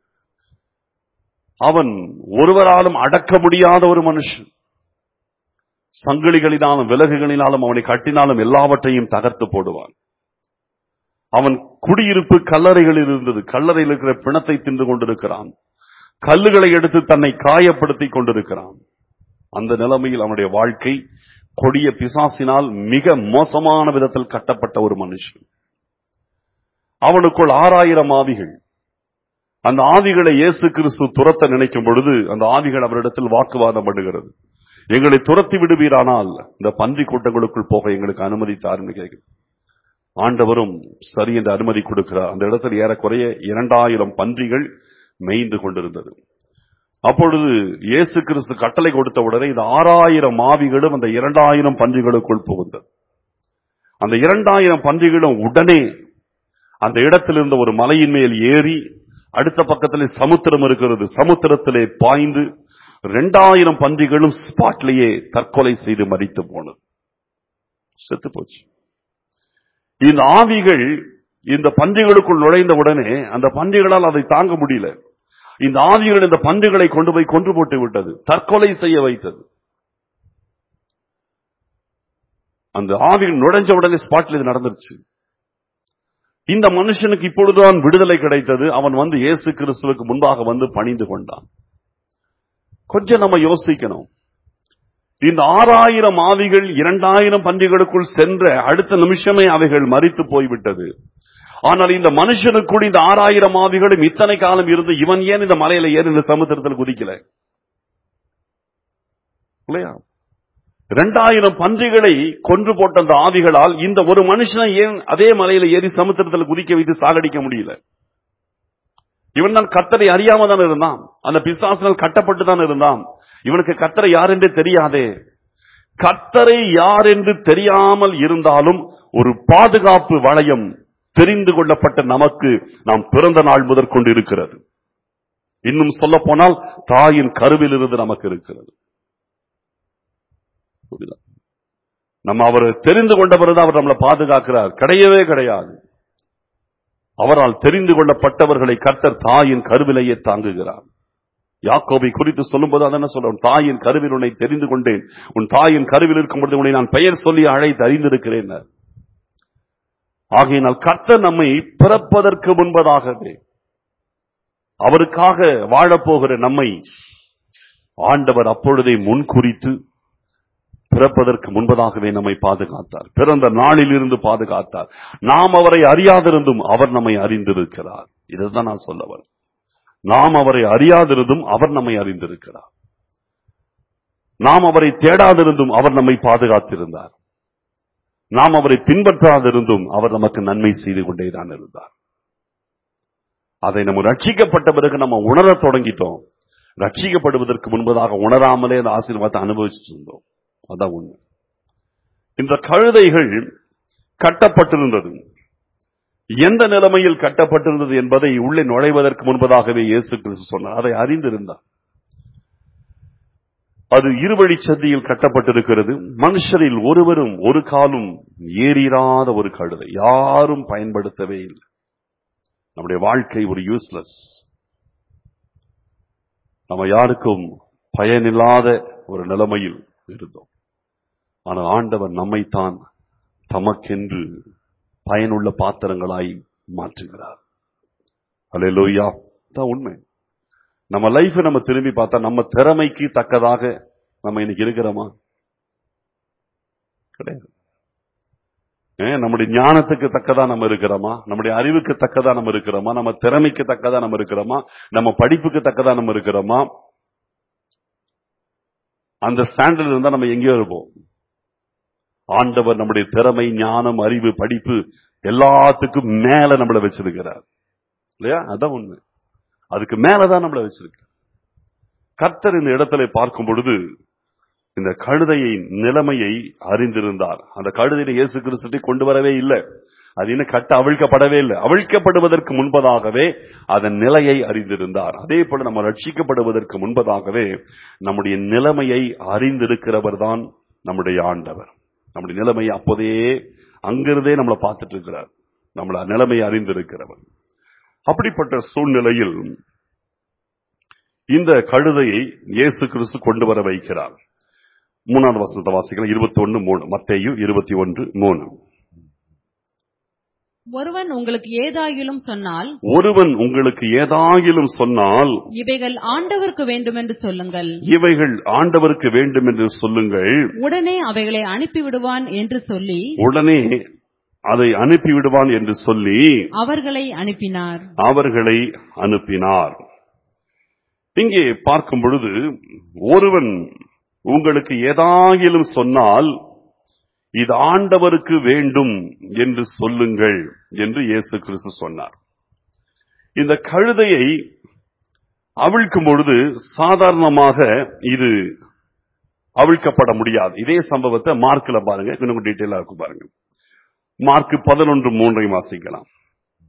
அவன் ஒருவராலும் அடக்க முடியாத ஒரு மனுஷன். சங்கிலிகளினாலும் விலகுகளினாலும் அவனை கட்டினாலும் எல்லாவற்றையும் தகர்த்து போடுவான். அவன் குடியிருப்பு கல்லறைகளில் இருந்தது. கல்லறையில் இருக்கிற பிணத்தை தின்று கொண்டிருக்கிறான். கல்லுகளை எடுத்து தன்னை காயப்படுத்திக் கொண்டிருக்கிறான். அந்த நிலைமையில் அவனுடைய வாழ்க்கை கொடிய பிசாசினால் மிக மோசமான விதத்தில் கட்டப்பட்ட ஒரு மனுஷன். அவனுக்குள் ஆறாயிரம் ஆவிகள். அந்த ஆவிகளை இயேசு கிறிஸ்து துரத்த நினைக்கும் பொழுது அந்த ஆவிகள் அவரிடத்தில் வாக்குவாதம் பண்ணுகிறது. எங்களை துரத்தி விடுவீரானால் இந்த பன்றி கூட்டங்களுக்குள் போக எங்களுக்கு அனுமதி தாருன்னு கேட்குது. ஆண்டவரும் சரி என்று அனுமதி கொடுக்கிறார். அந்த இடத்தில் ஏறக்குறைய இரண்டாயிரம் பன்றிகள் மேய்ந்து கொண்டிருந்தது. அப்பொழுது இயேசு கிறிஸ்து கட்டளை கொடுத்த உடனே இந்த ஆறாயிரம் ஆவிகளும் அந்த இரண்டாயிரம் பன்றிகளுக்குள் புகுந்தது. அந்த இரண்டாயிரம் பன்றிகளும் உடனே அந்த இடத்தில் இருந்த ஒரு மலையின் மேல் ஏறி, அடுத்த பக்கத்திலே சமுத்திரம் இருக்கிறது, சமுத்திரத்திலே பாய்ந்து இரண்டாயிரம் பன்றிகளும் ஸ்பாட்லேயே தற்கொலை செய்து மரித்து போனது, செத்து போச்சு. இந்த ஆவிகள் இந்த பன்றிகளுக்குள் நுழைந்த உடனே அந்த பன்றிகளால் அதை தாங்க முடியல. இந்த ஆவிகள் இந்த பன்றிகளை கொண்டு போய் கொன்று போட்டு விட்டது, தற்கொலை செய்ய வைத்தது. அந்த ஆவிகள் நுழைஞ்ச உடனே ஸ்பாட்ல இது நடந்துருச்சு. இந்த மனுஷனுக்கு இப்பொழுதுதான் விடுதலை கிடைத்தது. அவன் வந்து இயேசு கிறிஸ்துவுக்கு முன்பாக வந்து பணிந்து கொண்டான். கொஞ்சம் நம்ம யோசிக்கணும். இந்த ஆறாயிரம் ஆவிகள் இரண்டாயிரம் பன்றிகளுக்குள் சென்ற அடுத்த நிமிஷமே அவைகள் மரித்து போய்விட்டது. ஆனால் இந்த மனுஷனுக்குள் இந்த ஆறாயிரம் ஆவிகளும் இத்தனை காலம் இருந்து இவன் ஏன் இந்த மலையில ஏறி இந்த சமுத்திரத்தில் குதிக்கல? இல்லையா? இரண்டாயிரம் பன்றிகளை கொன்று போட்ட அந்த ஆவிகளால் இந்த ஒரு மனுஷனை ஏன் அதே மலையில ஏறி சமுத்திரத்தில் குதிக்க வைத்து சாகடிக்க முடியல? இவன் தான் கர்த்தரை அறியாம தான் இருந்தான். அந்த பிசாசினால் கட்டப்பட்டு தான் இருந்தான். இவனுக்கு கர்த்தரை யார் என்று தெரியாதே. கர்த்தரை யார் என்று தெரியாமல் இருந்தாலும் ஒரு பாதுகாப்பு வளையம் தெரிந்து கொள்ளப்பட்ட நமக்கு நாம் பிறந்த நாள் முதற்கொண்டு இருக்கிறது. இன்னும் சொல்ல போனால் தாயின் கருவில் இருந்து நமக்கு இருக்கிறது. நம்ம அவரை தெரிந்து கொண்ட பிறகு அவர் நம்மளை பாதுகாக்கிறார்? கிடையவே கிடையாது. அவரால் தெரிந்து கொள்ளப்பட்டவர்களை கர்த்தர் தாயின் கருவிலேயே தாங்குகிறார். யாக்கோபை குறித்து சொல்லும்போது அதென்ன சொல்ல, தாயின் கருவில் உன்னை தெரிந்து கொண்டேன், உன் தாயின் கருவில் இருக்கும் பொழுது உன்னை நான் பெயர் சொல்லி அழைத்து அறிந்திருக்கிறேன். ஆகையினால் கர்த்தர் நம்மை பிறப்பதற்கு முன்பதாகவே அவருக்காக வாழப்போகிற நம்மை ஆண்டவர் அப்பொழுதே முன் குறித்து பிறப்பதற்கு முன்பதாகவே நம்மை பாதுகாத்தார். பிறந்த நாளில் இருந்து பாதுகாத்தார். நாம் அவரை அறியாதிருந்தும் அவர் நம்மை அறிந்திருக்கிறார். இதுதான் நான் சொல்லவர். நாம் அவரை அறியாதிருந்தும் அவர் நம்மை அறிந்திருக்கிறார். நாம் அவரை தேடாதிருந்தும் அவர் நம்மை பாதுகாத்திருந்தார். நாம் அவரை பின்பற்றாதிருந்தும் அவர் நமக்கு நன்மை செய்து கொண்டேதான் இருந்தார். அதை நம்ம ரட்சிக்கப்பட்ட பிறகு நம்ம உணர தொடங்கிட்டோம். ரட்சிக்கப்படுவதற்கு முன்பதாக உணராமலே அந்த ஆசீர்வாதத்தை அனுபவிச்சுட்டு இருந்தோம். அதான் உண்மை. இந்த கழுதைகள் கட்டப்பட்டிருந்தது. எந்த நிலைமையில் கட்டப்பட்டிருந்தது என்பதை உள்ளே நுழைவதற்கு முன்பதாகவே இயேசு கிறிஸ்து சொன்னார். அதை அறிந்திருந்தார். அது இருவழி சந்தியில் கட்டப்பட்டிருக்கிறது. மனுஷரில் ஒருவரும் ஒரு காலும் ஏறிராத ஒரு கழுதை, யாரும் பயன்படுத்தவே இல்லை. நம்முடைய வாழ்க்கை ஒரு யூஸ்லெஸ், நம்ம யாருக்கும் பயனில்லாத ஒரு நிலைமையில் இருந்தோம். ஆனால் ஆண்டவர் நம்மைத்தான் தமக்கென்று பயனுள்ள பாத்திரங்களாய் மாற்றுகிறார். அல்லேலூயா. தான் உண்மை. நம்ம லைஃப் நம்ம திரும்பி பார்த்தா நம்ம திறமைக்கு தக்கதாக நம்ம இன்னைக்கு இருக்கிறோமா? கிடையாது. நம்முடைய ஞானத்துக்கு தக்கதா நம்ம இருக்கிறோமா? நம்முடைய அறிவுக்கு தக்கதா நம்ம இருக்கிறோமா? நம்ம திறமைக்கு தக்கதா நம்ம இருக்கிறோமா? நம்ம படிப்புக்கு தக்கதா நம்ம இருக்கிறோமா? அந்த ஸ்டாண்டர்ட் இருந்தா நம்ம எங்கேயோ இருப்போம். ஆண்டவர் நம்முடைய திறமை, ஞானம், அறிவு, படிப்பு எல்லாத்துக்கும் மேல நம்மளை வச்சிருக்கிறார். இல்லையா? அதான் உண்மை. அதுக்கு மேலதான் நம்மளை வச்சிருக்க. கர்த்தர் இந்த இடத்துல பார்க்கும் பொழுது இந்த கழுதையை நிலைமையை அறிந்திருந்தார். அந்த கழுதையை இயேசு கிறிஸ்துவை கொண்டு வரவே இல்லை. அது இன்னும் கட்ட அவிழ்க்கப்படவே இல்லை. அவிழ்க்கப்படுவதற்கு முன்பதாகவே அதன் நிலையை அறிந்திருந்தார். அதே போல நம்ம ரட்சிக்கப்படுவதற்கு முன்பதாகவே நம்முடைய நிலைமையை அறிந்திருக்கிறவர் தான் நம்முடைய ஆண்டவர். நம்முடைய நிலைமையை அப்போதே அங்கிருந்தே நம்மளை பார்த்துட்டு இருக்கிறார். நம்மள நிலைமையை அறிந்திருக்கிறவர். அப்படிப்பட்ட சூழ்நிலையில் இந்த கழுதையை இயேசு கிறிஸ்து கொண்டு வர வைக்கிறார். மூணாவது வசனத்தை வாசிக்கலாம். இருபத்தி ஒன்று மூணு மத்தேயு இருபத்தி ஒன்று மூணு. ஒருவன் உங்களுக்கு ஏதாகிலும் சொன்னால் ஒருவன் உங்களுக்கு ஏதாகிலும் சொன்னால் இவைகள் ஆண்டவருக்கு வேண்டும் என்று சொல்லுங்கள். இவைகள் ஆண்டவருக்கு வேண்டும் என்று சொல்லுங்கள். உடனே அவைகளை அனுப்பிவிடுவான் என்று சொல்லி உடனே அதை அனுப்பிவிடுவான் என்று சொல்லி அவர்களை அனுப்பினார். அவர்களை அனுப்பினார். இங்கே பார்க்கும் பொழுது ஒருவன் உங்களுக்கு ஏதாகிலும் சொன்னால் இது ஆண்டவருக்கு வேண்டும் என்று சொல்லுங்கள் என்று இயேசு கிறிஸ்து சொன்னார். இந்த கழுதையை அவிழ்க்கும் பொழுது சாதாரணமாக இது அவிழ்க்கப்பட முடியாது. இதே சம்பவத்தை மார்க்ல பாருங்க, இன்னும் டீட்டெயிலா இருக்கு பாருங்க. மார்க் பதினொன்று மூன்றை வாசிக்கலாம்.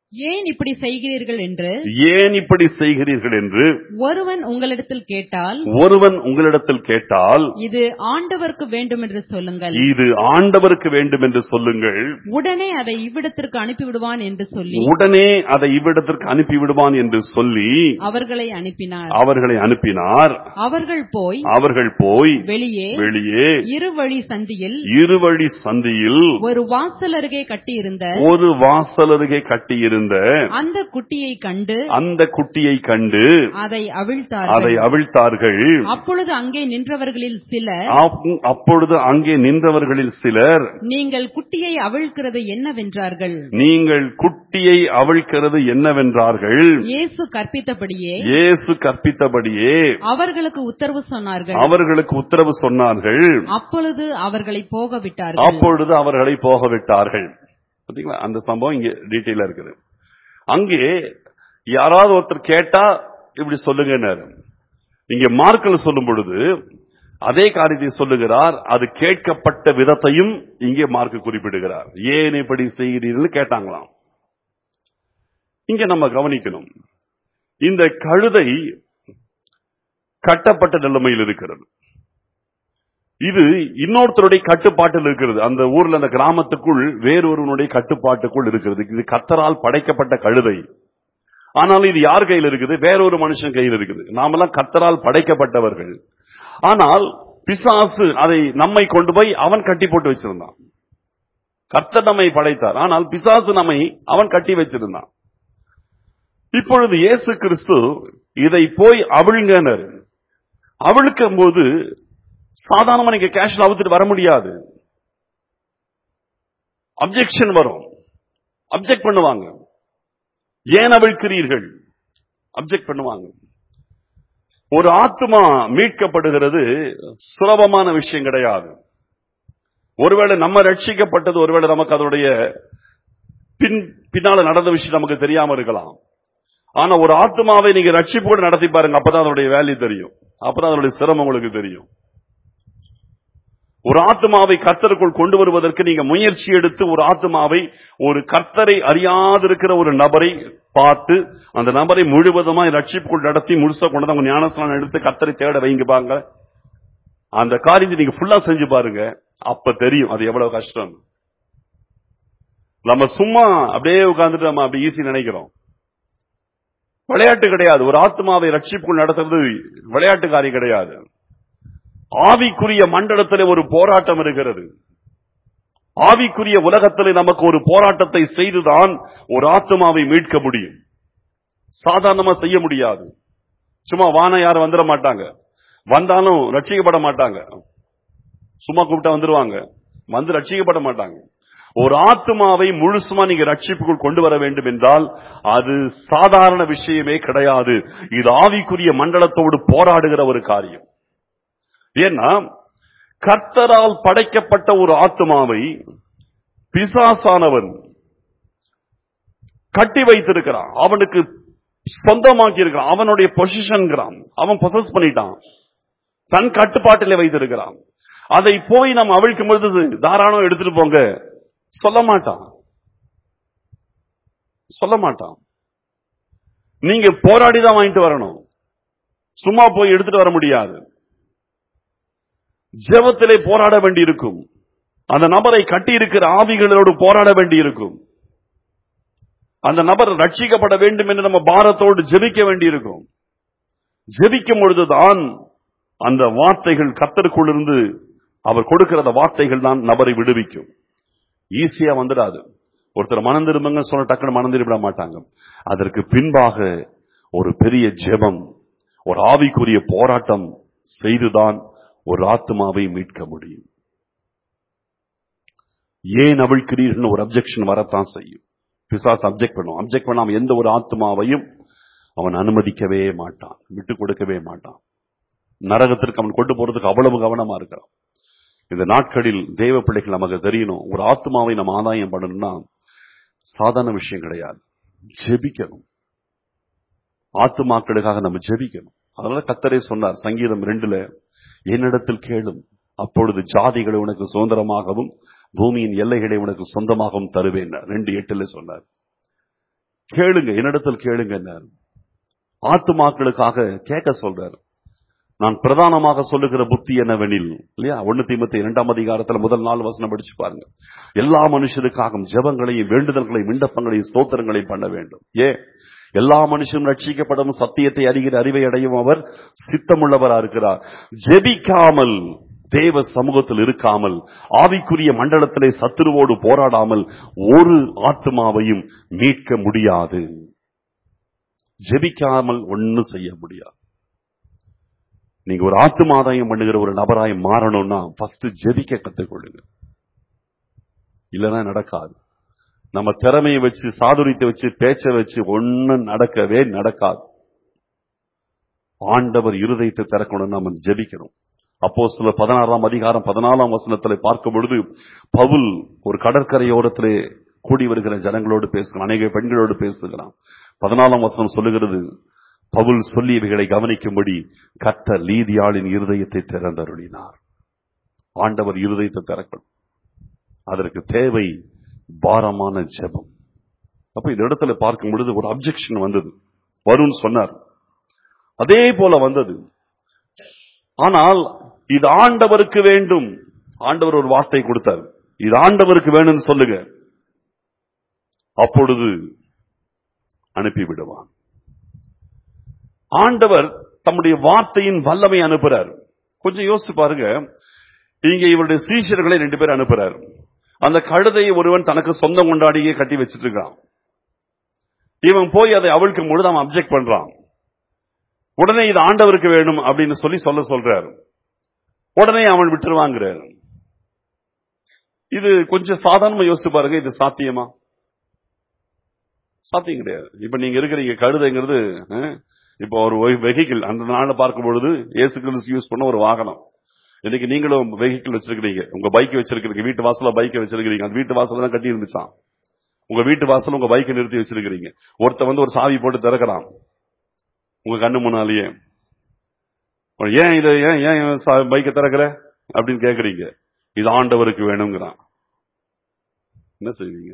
ஏன் இப்படி செய்கிறீர்கள் என்று ஏன் இப்படி செய்கிறீர்கள் என்று ஒருவன் உங்களிடத்தில் கேட்டால் ஒருவன் உங்களிடத்தில் கேட்டால் இது ஆண்டவருக்கு வேண்டும் என்று சொல்லுங்கள். இது ஆண்டவருக்கு வேண்டும் என்று சொல்லுங்கள். உடனே அதை இவ்விடத்திற்கு அனுப்பிவிடுவான் என்று சொல்லி உடனே அதை இவ்விடத்திற்கு அனுப்பிவிடுவான் என்று சொல்லி அவர்களை அனுப்பினார். அவர்களை அனுப்பினார். அவர்கள் போய் அவர்கள் போய் வெளியே வெளியே இருவழி சந்தியில் இருவழி சந்தியில் ஒரு வாசல் அருகே கட்டியிருந்த ஒரு வாசல் அருகே கட்டியிருந்த அந்த குட்டியை கண்டு அந்த குட்டியை கண்டு அதை அதை அவிழ்த்தார்கள். அவிழ்த்தார்கள். அப்பொழுது அங்கே நின்றவர்களில் சிலர் அப்- அப்பொழுது அங்கே நின்றவர்களில் சிலர் நீங்கள் குட்டியை அவிழ்க்கிறது என்னவென்றார்கள். நீங்கள் குட்டியை அவிழ்க்கிறது என்னவென்றார்கள். இயேசு கற்பித்தபடியே இயேசு கற்பித்தபடியே அவர்களுக்கு உத்தரவு சொன்னார்கள். அவர்களுக்கு உத்தரவு சொன்னார்கள். அப்பொழுது அவர்களை போக விட்டார்கள். அப்பொழுது அவர்களை போக விட்டார்கள். பாத்தீங்களா, அந்த சம்பவம் இங்க டீட்டெயிலா இருக்குது. அங்கே யாராவது ஒருத்தர் கேட்டா இப்படி சொல்லுங்க. இங்க மார்க்கில் சொல்லும் பொழுது அதே காரியத்தை சொல்லுகிறார். அது கேட்கப்பட்ட விதத்தையும் இங்கே மார்க் குறிப்பிடுகிறார். ஏன் இப்படி செய்கிறீர்கள் கேட்டாங்களாம். இங்க நம்ம கவனிக்கணும், இந்த கழுதை கட்டப்பட்ட நிலைமையில் இருக்கிறது. இது இன்னொருத்தருடைய கட்டுப்பாட்டில் இருக்கிறது. அந்த ஊர்ல அந்த கிராமத்துக்குள் வேறொருவனுடைய கட்டுப்பாட்டுக்குள் இருக்கிறது. இது கர்த்தரால் படைக்கப்பட்ட கழுதை. ஆனாலும் இது யார் கையில் இருக்குது? வேறொரு மனுஷன் கையில் இருக்குது. நாமெல்லாம் கர்த்தரால் படைக்கப்பட்டவர்கள். ஆனால் பிசாசு அதை நம்மை கொண்டு போய் அவன் கட்டி போட்டு வச்சிருந்தான். கர்த்தர் நம்மை படைத்தார், ஆனால் பிசாசு நம்மை அவன் கட்டி வச்சிருந்தான். இப்பொழுது இயேசு கிறிஸ்து இதை போய் அவிழ்ங்கனர். அவிழ்க்கும் போது சாதாரணமா நீங்க கேஷ்ல அவுத்துட்டு வர முடியாது. அப்ஜெக்ஷன் வரும், அப்ஜெக்ட் பண்ணுவாங்க. ஏன் அவிழ்க்கிறீர்கள்? அப்ஜெக்ட் பண்ணுவாங்க. ஒரு ஆத்மா மீட்கப்படுகிறது சுலபமான விஷயம் கிடையாது. ஒருவேளை நம்ம ரட்சிக்கப்பட்டது, ஒருவேளை நமக்கு அதனுடைய பின் பின்னால நடந்த விஷயம் நமக்கு தெரியாம இருக்கலாம். ஆனா ஒரு ஆத்மாவை நீங்க ரட்சிப்பு கூட நடத்தி பாருங்க, அப்பதான் அதனுடைய வேல்யூ தெரியும், அப்பதான் அதனுடைய சிரமம் உங்களுக்கு தெரியும். ஒரு ஆத்மாவை கர்த்தருக்குள் கொண்டு வருவதற்கு நீங்க முயற்சி எடுத்து ஒரு ஆத்மாவை, ஒரு கர்த்தரை அறியாதிருக்கிற ஒரு நபரை பார்த்து அந்த நபரை முழுவதுமாய் ரட்சிப்புக்குள் நடத்தி முழுசா கொண்டு அவங்க ஞானஸ்நானம் எடுத்து கர்த்தரை தேட வைங்க பாருங்க. அந்த காரியத்தை நீங்க ஃபுல்லா செஞ்சு பாருங்க, அப்ப தெரியும் அது எவ்வளவு கஷ்டம். நம்ம சும்மா அப்படியே உட்கார்ந்துட்டு நம்ம அப்படி ஈஸி நினைக்கிறோம். விளையாட்டு கிடையாது. ஒரு ஆத்மாவை ரட்சிப்புக்குள் நடத்துறது விளையாட்டு காரியம் கிடையாது. ஆவிக்குரிய மண்டலத்திலே ஒரு போராட்டம் இருக்கிறது. ஆவிக்குரிய உலகத்திலே நமக்கு ஒரு போராட்டத்தை செய்துதான் ஒரு ஆத்மாவை மீட்க முடியும். சாதாரணமா செய்ய முடியாது. சும்மா வான யாரும் வந்துட மாட்டாங்க, வந்தாலும் ரட்சிக்கப்பட மாட்டாங்க. சும்மா கூப்பிட்டா வந்துருவாங்க, வந்து ரட்சிக்கப்பட மாட்டாங்க. ஒரு ஆத்மாவை முழுசுமா நீங்க ரட்சிப்புக்குள் கொண்டு வர வேண்டும் என்றால் அது சாதாரண விஷயமே கிடையாது. இது ஆவிக்குரிய மண்டலத்தோடு போராடுகிற ஒரு காரியம். ஏன்னா கர்த்தரால் படைக்கப்பட்ட ஒரு ஆத்மாவை பிசாசானவன் கட்டி வைத்திருக்கிறான், அவனுக்கு சொந்தமாக்கி இருக்கிறான், அவனுடைய பொசிஷன், அவன் பொசஸ் பண்ணிட்டான், தன் கட்டுப்பாட்டிலே வைத்திருக்கிறான். அதை போய் நம்ம அவிழ்க்கும் பொழுது தாராளம் எடுத்துட்டு போங்க சொல்ல மாட்டான், சொல்ல மாட்டான். நீங்க போராடிதான் வாங்கிட்டு வரணும், சும்மா போய் எடுத்துட்டு வர முடியாது. ஜெபத்திலே போராட வேண்டி இருக்கும். அந்த நபரை கட்டி இருக்கிற ஆவிகளோடு போராட வேண்டி இருக்கும். அந்த நபர் ரட்சிக்கப்பட வேண்டும் என்று நம்ம பாரத்தோடு ஜெபிக்க வேண்டி இருக்கும். ஜெபிக்கும் பொழுதுதான் அந்த வார்த்தைகள் கர்த்தருக்குள் இருந்து அவர் கொடுக்கிற வார்த்தைகள் தான் நபரை விடுவிக்கும். ஈஸியா வந்துடாது. ஒருத்தர் மனம் திரும்புங்க சொன்ன டக்குனு மனம் திரும்பிட மாட்டாங்க. அதற்கு பின்பாக ஒரு பெரிய ஜெபம், ஒரு ஆவிக்குரிய போராட்டம் செய்துதான் ஒரு ஆத்மாவை மீட்க முடியும். ஏன் அவிழ்க்கிறீர்கள் ஒரு அப்ஜெக்ஷன் வரத்தான் செய்யும். பிசாசு அப்ஜெக்ட் பண்ணுவான். அப்ஜெக்ட் பண்ணாம எந்த ஒரு ஆத்மாவையும் அவன் அனுமதிக்கவே மாட்டான், விட்டு கொடுக்கவே மாட்டான். நரகத்திற்கு அவன் கொண்டு போறதுக்கு அவ்வளவு கவனமா இருக்கிறான். இந்த நாட்களில் தேவ பிள்ளைகள் நமக்கு தெரியணும், ஒரு ஆத்மாவை நம்ம ஆதாயம் பண்ணணும்னா சாதாரண விஷயம் கிடையாது. ஜெபிக்கணும், ஆத்துமாக்களுக்காக நம்ம ஜெபிக்கணும். அதனால கர்த்தரே சொன்னார் சங்கீதம் ரெண்டுல, என்னிடத்தில் கேளும், அப்பொழுது ஜாதிகளை உனக்கு சுதந்திரமாகவும் பூமியின் எல்லைகளை உனக்கு சொந்தமாகவும் தருவேன். ரெண்டு எட்டுல சொன்னார். கேளுங்க, என்னிடத்தில் கேளுங்க. ஆத்துமாக்களுக்காக கேட்க சொல்றாரு. நான் பிரதானமாக சொல்லுகிற புத்தி என்னவெனில், இல்லையா, ஒன்னு தீமோத்தேயு இரண்டாம் அதிகாரத்துல முதல் நாலு வசனம் படிச்சு பாருங்க. எல்லா மனுஷருக்காகவும் ஜெபங்களையும் வேண்டுதல்களையும் விண்ணப்பங்களையும் ஸ்தோத்திரங்களையும் பண்ண வேண்டும். ஏ எல்லா மனுஷனும் ரட்சிக்கப்படும் சத்தியத்தை அறிகிற அறிவை அடையும் அவர் சித்தமுள்ளவரா இருக்கிறார். ஜெபிக்காமல், தேவ சமூகத்தில் இருக்காமல், ஆவிக்குரிய மண்டலத்திலே சத்துருவோடு போராடாமல் ஒரு ஆத்மாவையும் மீட்க முடியாது. ஜெபிக்காமல் ஒன்னும் செய்ய முடியாது. நீங்க ஒரு ஆத்துமாதாயம் பண்ணுகிற ஒரு நபராய் மாறணும்னா ஃபர்ஸ்ட் ஜெபிக்க கத்துக்கொள்ளுங்க. இல்லைன்னா நடக்காது. நம்ம திறமையை வச்சு, சாதுரியத்தை வச்சு, பேச்ச வச்சு ஒன்னும் நடக்கவே நடக்காது. ஆண்டவர் இருதயத்தை திறக்கணும், நம்ம ஜெபிக்கணும். அப்போஸ்தலர் பதினாறாம் அதிகாரம் பதினாலாம் வசனத்திலே பார்க்கும் பொழுது, பவுல் ஒரு கடற்கரையோரத்திலே கூடி வருகிற ஜனங்களோடு பேசுகிறான், அநேக பெண்களோடு பேசுகிறான். பதினாலாம் வசனம் சொல்லுகிறது, பவுல் சொல்லியவைகளை கவனிக்கும்படி கர்த்தர் லீதியாளின் இருதயத்தை திறந்தருளினார். ஆண்டவர் இருதயத்தை திறக்கணும். அதற்கு தேவை பாரமான ஜெபம். அப்ப இந்த இடத்துல பார்க்கும் பொழுது ஒரு அப்ஜெக்ஷன் வந்தது. வரும்னு சொன்னார், அதே போல வந்தது. ஆனால் இது ஆண்டவருக்கு வேண்டும். ஆண்டவர் ஒரு வார்த்தை கொடுத்தார், இது ஆண்டவருக்கு வேணும்னு சொல்லுங்க, அப்பொழுது அனுப்பிவிடுவான். ஆண்டவர் தம்முடைய வார்த்தையின் வல்லமை அனுப்புறார். கொஞ்சம் யோசிச்சு பாருங்க. இங்க இவருடைய சீஷர்களை ரெண்டு பேர் அனுப்புறார். அந்த கழுதையை ஒருவன் தனக்கு சொந்தம் கொண்டாடியே கட்டி வச்சிட்டு இருக்கான். இவன் போய் அதை அவிழ்க்கும் பொழுது அவன் அப்ஜெக்ட் பண்றான். உடனே இது ஆண்டவருக்கு வேணும் அப்படின்னு சொல்லி சொல்ல சொல்றாரு. உடனே அவன் விட்டுருவாங்கிறார். இது கொஞ்சம் சாதாரணமா யோசிச்சு பாருங்க, இது சாத்தியமா? சாத்தியம் கிடையாது. இப்ப நீங்க இருக்கிறீங்க, கழுதைங்கிறது இப்ப ஒரு வெஹிக்கிள். அந்த நாள்ல பார்க்கும் பொழுது இயேசு கிறிஸ்து யூஸ் பண்ண ஒரு வாகனம். இன்னைக்கு நீங்களும் வெஹிக்கிள் வச்சிருக்கீங்க, உங்க பைக் வச்சிருக்கீங்க, வீட்டு வாசல பைக் வச்சிருக்கீங்க. அந்த வீட்டு வாசல தான் கட்டி இருந்துச்சான். உங்க வீட்டு வாசல் உங்க பைக்கை நிறுத்தி வச்சிருக்கீங்க. ஒருத்த வந்து ஒரு சாவி போட்டு திறக்கிறான் உங்க கண்ணு முன்னாலேயே. ஏன் இதை ஏன் ஏன் பைக்கை திறக்கிற அப்படின்னு கேக்குறீங்க. இது ஆண்டவருக்கு வேணுங்கிறான். என்ன செய்வீங்க?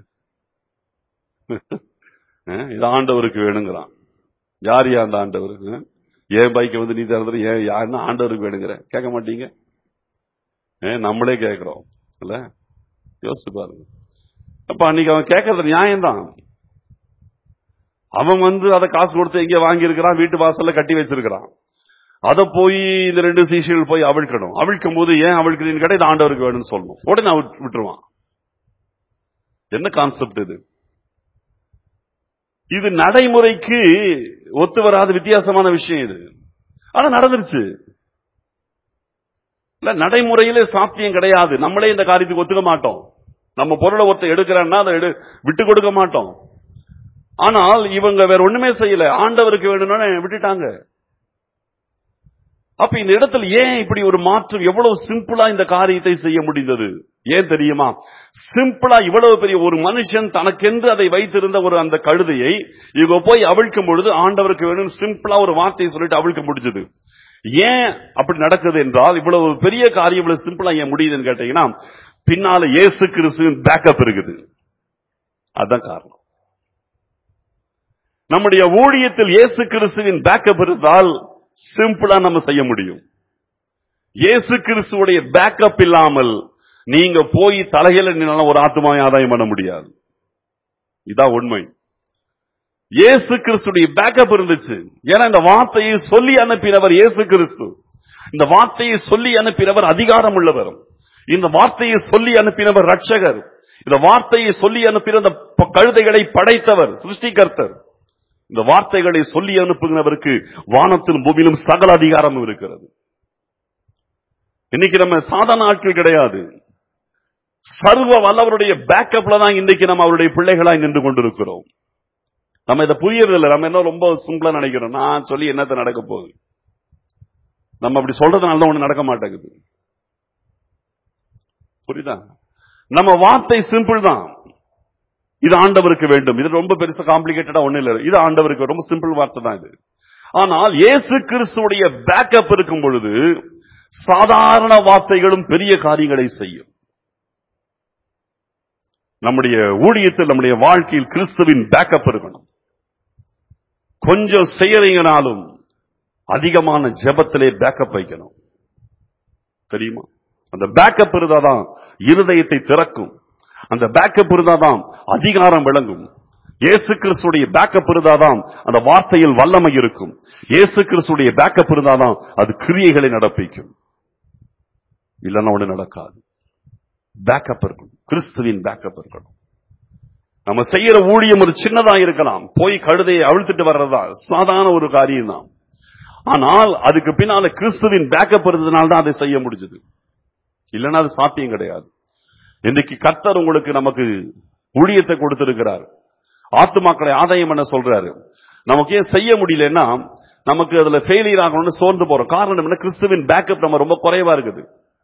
இது ஆண்டவருக்கு வேணுங்கிறான். யார் யா அந்த ஆண்டவருக்கு? ஏன் பைக்கை வந்து நீ திறந்துரு, ஏன் யாருன்னா ஆண்டவருக்கு வேணுங்கிற கேட்க மாட்டீங்க? நம்மளே கேட்கிறோம் இல்ல? யோசிச்சு பாருங்க. அப்ப அன்னைக்கு அவன் கேட்கறது நியாயம்தான். அவன் வந்து அதை காசு கொடுத்து எங்க வாங்கி இருக்கிறான், வீட்டு வாசல்ல கட்டி வச்சிருக்கிறான். அதை போய் இந்த ரெண்டு சீஷர்கள் போய் அவிழ்க்கணும். அவிழ்க்கும் போது ஏன் அவிழ்க்கிறீன்னு கேட்டா இது ஆண்டவருக்கு வேணும்னு சொல்லணும். உடனே விட்டுருவான். என்ன கான்செப்ட் இது? இது நடைமுறைக்கு ஒத்து வராத வித்தியாசமான விஷயம் இது. ஆனா நடந்துருச்சு. இல்ல, நடைமுறையில சாத்தியம் கிடையாது. நம்மளே இந்த காரியத்துக்கு ஒத்துக்க மாட்டோம். நம்ம பொருளை ஒருத்தர் எடுக்கிறான்னா அதை விட்டு கொடுக்க மாட்டோம். ஆனால் இவங்க வேற ஒண்ணுமே செய்யல, ஆண்டவருக்கு வேணும்னு விட்டுட்டாங்க. அப்ப இந்த இடத்துல ஏன் இப்படி ஒரு மாற்றம்? எவ்வளவு சிம்பிளா இந்த காரியத்தை செய்ய முடிந்தது? ஏன் தெரியுமா? சிம்பிளா இவ்வளவு பெரிய ஒரு மனுஷன் தனக்கென்று அதை வைத்திருந்த ஒரு அந்த கழுதையை இவங்க போய் அவிழ்க்கும் பொழுது ஆண்டவருக்கு வேணும் சிம்பிளா ஒரு வார்த்தையை சொல்லிட்டு அவிழ்க்க முடிஞ்சது. ஏன் அப்படி நடக்குது என்றால், இவ்வளவு பெரிய காரியம் இவ்வளவு சிம்பிளா ஏன் முடியுதுன்னு கேட்டீங்கன்னா, பின்னால இயேசு கிறிஸ்துவின் பேக்கப் இருக்குது. அதுதான் காரணம். நம்முடைய ஊழியத்தில் இயேசு கிறிஸ்துவின் பேக்கப் இருந்தால் சிம்பிளா நம்ம செய்ய முடியும். இயேசு கிறிஸ்துவுடைய பேக்கப் இல்லாமல் நீங்க போய் தலையில நின்னாலும் ஒரு ஆத்துமாவை ஆதாயம் பண்ண முடியாது. இதான் உண்மை. இயேசு கிறிஸ்துடைய பேக்கப் இருந்துச்சு. ஏன்னா இந்த வார்த்தையை சொல்லி அனுப்பினவர் இயேசு கிறிஸ்து. இந்த வார்த்தையை சொல்லி அனுப்பினவர் அதிகாரம் உள்ளவர். இந்த வார்த்தையை சொல்லி அனுப்பினவர் ரட்சகர். இந்த வார்த்தையை சொல்லி அனுப்பின இந்த கழுதைகளை படைத்தவர் சிருஷ்டிகர்த்தர். இந்த வார்த்தைகளை சொல்லி அனுப்புகிறவருக்கு வானத்திலும் பூமியிலும் சகல அதிகாரமும் இருக்கிறது. இன்னைக்கு நம்ம சாதாரண ஆட்கள் கிடையாது. சர்வ வல்லவருடைய பேக்கப்ல தான் இன்னைக்கு நம்ம அவருடைய பிள்ளைகளாய் நின்று கொண்டிருக்கிறோம். நம்ம இதை புரியறதில்லை. நம்ம என்ன ரொம்ப சிம்பிளா நினைக்கிறோம், நான் சொல்லி என்னத்த நடக்க போகுது. நம்ம அப்படி சொல்றதுனால தான் ஒண்ணு நடக்க மாட்டேங்குது. புரியுதா? நம்ம வார்த்தை சிம்பிள் தான். இது ஆண்டவருக்கு வேண்டும். இது ரொம்ப பெருசா காம்ப்ளிகேட்டடா ஒண்ணு இல்லை. இது ஆண்டவருக்கு ரொம்ப சிம்பிள் வார்த்தை தான் இது. ஆனால் இயேசு கிறிஸ்துவுடைய பேக்கப் இருக்கும் பொழுது சாதாரண வார்த்தைகளும் பெரிய காரியங்களை செய்யும். நம்முடைய ஊழியத்தில், நம்முடைய வாழ்க்கையில் கிறிஸ்துவின் பேக்கப் இருக்கணும். கொஞ்சம் செய்யறீங்கனாலும் அதிகமான ஜெபத்திலே பேக்கப் வைக்கணும். தெரியுமா? அந்த பேக்கப் இருந்தாதான் இருதயத்தை திறக்கும். அந்த பேக்கப் இருந்தாதான் அதிகாரம் விளங்கும். இயேசு கிறிஸ்துடைய பேக்கப் இருந்தாதான் அந்த வார்த்தையில் வல்லமை இருக்கும். இயேசு கிறிஸ்துடைய பேக்கப் இருந்தாதான் அது கிரியைகளை நடப்பிக்கும். இல்லைன்னா ஒண்ணு நடக்காது. பேக்கப் இருக்கணும். கிறிஸ்துவின் பேக்கப் இருக்கணும். நம்ம செய்யற ஊழியம் ஒரு சின்னதா இருக்கலாம். போய் கழுதையை அவிழ்த்துட்டு வர்றதா சாதாரண ஒரு காரியம் தான். ஆனால் அதுக்கு பின்னால கிறிஸ்துவின் பேக்கப் இருந்ததுனால தான் அதை செய்ய முடிஞ்சது. இல்லைன்னா அது சாத்தியம் கிடையாது. இன்னைக்கு கர்த்தர் உங்களுக்கு நமக்கு ஊழியத்தை கொடுத்திருக்கிறார். ஆத்துமாக்களை ஆதாயம் என்ன சொல்றாரு. நமக்கு ஏன் செய்ய முடியலன்னா நமக்கு அதுல ஃபெயிலியர் ஆகணும்னு சோர்ந்து போறோம். காரணம் என்ன? கிறிஸ்துவின் பேக்கப் நம்ம ரொம்ப குறைவா இருக்குது.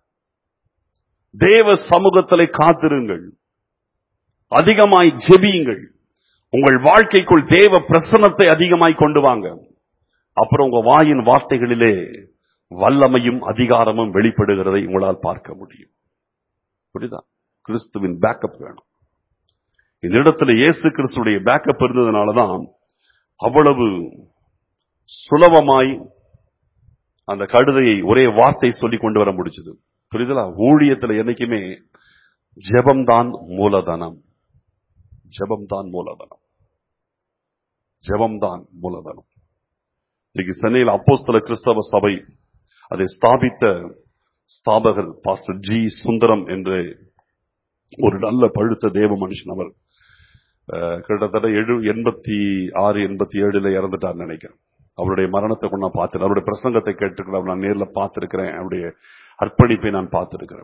தேவ சமூகத்திலே காத்திருங்கள், அதிகமாய் ஜெபியுங்கள், உங்கள் வாழ்க்கைக்குள் தேவ பிரசன்னத்தை அதிகமாய் கொண்டு வாங்க. அப்புறம் உங்க வாயின் வார்த்தைகளிலே வல்லமையும் அதிகாரமும் வெளிப்படுகிறதை உங்களால் பார்க்க முடியும். புரியுதா? கிறிஸ்துவின் பேக்கப் வேணும். இந்த இடத்துல இயேசு கிறிஸ்துடைய பேக்கப் இருந்ததுனாலதான் அவ்வளவு சுலபமாய் அந்த கழுதையை ஒரே வார்த்தை சொல்லி கொண்டு வர முடிச்சது. புரியுதா? ஊழியத்துல என்னைக்குமே ஜெபம்தான் மூலதனம். ஜெபம்தான் மூலதனம். ஜெபம்தான் மூலதனம். இன்னைக்கு சென்னையில் அப்போஸ்தல கிறிஸ்தவ சபை அதை ஸ்தாபித்த ஸ்தாபகர் பாஸ்டர் ஜி சுந்தரம் என்று ஒரு நல்ல பழுத்த தேவ மனுஷன். அவர் கிட்டத்தட்ட எழு எண்பத்தி ஆறு எண்பத்தி ஏழுல இறந்துட்டார் நினைக்கிறேன். அவருடைய மரணத்தை கொண்டு நான் பார்த்து, அவருடைய பிரசங்கத்தை கேட்டுக்கிறேன், நான் நேரில் பார்த்திருக்கிறேன், அவருடைய அர்ப்பணிப்பை நான் பார்த்திருக்கிறேன்.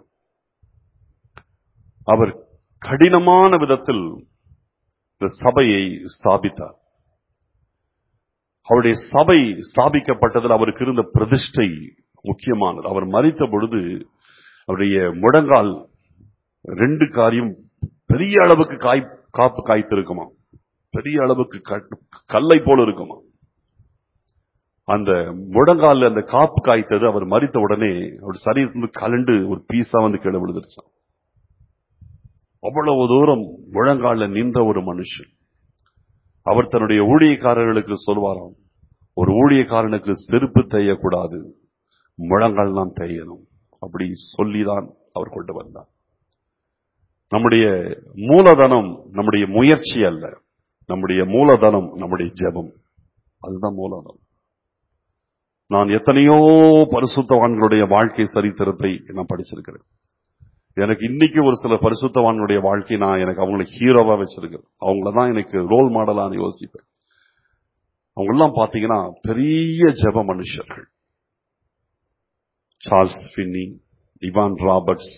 அவர் கடினமான விதத்தில் இந்த சபையை ஸ்தாபித்தார். அவருடைய சபை ஸ்தாபிக்கப்பட்டதில் அவருக்கு இருந்த பிரதிஷ்டை முக்கியமானது. அவர் மரித்த பொழுது அவருடைய முழங்கால் ரெண்டு காரியம் பெரிய அளவுக்கு காய் காப்பு காய்த்திருக்குமா, பெரிய அளவுக்கு கல்லை போல இருக்குமா. அந்த முழங்கால அந்த காப்பு காய்த்தது அவர் மரித்த உடனே அவர் சரீரத்திலிருந்து கலண்டு ஒரு பீஸா வந்து கீழே விழுந்துருச்சான். அவ்வளவு தூரம் முழங்கால நின்ற ஒரு மனுஷன். அவர் தன்னுடைய ஊழியக்காரர்களுக்கு சொல்வாராம், ஒரு ஊழியக்காரனுக்கு செருப்பு தையக்கூடாது, முழங்கால் தான் தையணும். அப்படி சொல்லிதான் அவர் கொண்டு வந்தார். நம்முடைய மூலதனம் நம்முடைய முயற்சி அல்ல, நம்முடைய மூலதனம் நம்முடைய ஜெபம். அதுதான் மூலதனம். நான் எத்தனையோ பரிசுத்தவான்களுடைய வாழ்க்கை சரித்திரத்தை நான் படிச்சிருக்கிறேன். எனக்கு இன்னைக்கு ஒரு சில பரிசுத்தவான்களுடைய வாழ்க்கை நான் எனக்கு அவங்களை ஹீரோவா வச்சிருக்கேன். அவங்களதான் எனக்கு ரோல் மாடலான்னு யோசிப்பேன். அவங்க எல்லாம் பாத்தீங்கன்னா பெரிய ஜெப மனுஷர்கள். சார்ல்ஸ் ஃபின்னி, இவான் ராபர்ட்ஸ்,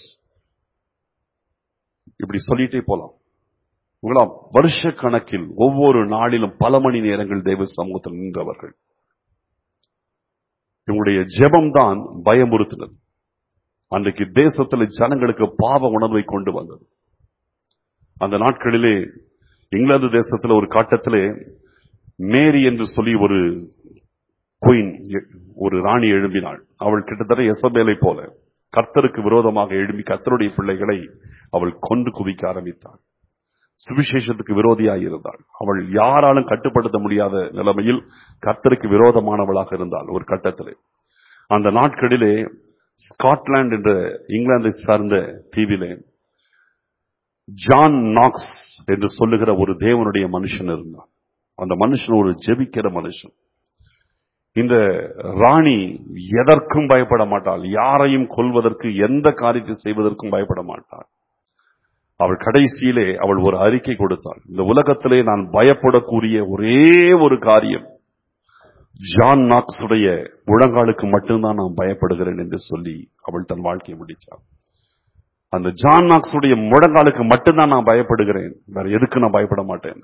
இப்படி சொல்லிட்டே போலாம். இவங்களாம் வருஷ கணக்கில் ஒவ்வொரு நாளிலும் பல மணி நேரங்கள் தேவ சமூகத்தில் நின்றவர்கள். இவங்களுடைய ஜெபம் தான் பயமுறுத்தினது. அன்றைக்கு தேசத்தில் ஜனங்களுக்கு பாவ உணர்வை கொண்டு வந்தது. அந்த நாட்களிலே இங்கிலாந்து தேசத்தில் ஒரு காட்டத்திலே மேரி என்று சொல்லி ஒரு குயின், ஒரு ராணி எழும்பினாள். அவள் கிட்டத்தட்ட எசபேலை போல கர்த்தருக்கு விரோதமாக எழும்பி கர்த்தருடைய பிள்ளைகளை அவள் கொண்டு குவிக்க ஆரம்பித்தாள். சுவிசேஷத்துக்கு விரோதியாக இருந்தாள். அவள் யாராலும் கட்டுப்படுத்த முடியாத நிலைமையில் கர்த்தருக்கு விரோதமானவளாக இருந்தாள். ஒரு கட்டத்திலே அந்த நாட்களிலே ஸ்காட்லாந்து என்ற இங்கிலாந்தை சார்ந்த தீவிலே ஜான் நாக்ஸ் என்று சொல்லுகிற ஒரு தேவனுடைய மனுஷன் இருந்தான். அந்த மனுஷன் ஒரு ஜெபிக்கிற மனுஷன். இந்த ராணி எதற்கும் பயப்பட மாட்டாள், யாரையும் கொல்வதற்கு எந்த காரியத்தை செய்வதற்கும் பயப்பட மாட்டாள். அவள் கடைசியிலே அவள் ஒரு அறிக்கை கொடுத்தாள், இந்த உலகத்திலே நான் பயப்படக்கூடிய ஒரே ஒரு காரியம் ஜான் நாக்ஸ் உடைய முழங்காலுக்கு மட்டும்தான் நான் பயப்படுகிறேன் என்று சொல்லி அவள் தன் வாழ்க்கையை முடித்தாள். அந்த ஜான் நாக்ஸ் உடைய முழங்காலுக்கு மட்டும்தான் நான் பயப்படுகிறேன், வேற எதுக்கு நான் பயப்பட மாட்டேன்.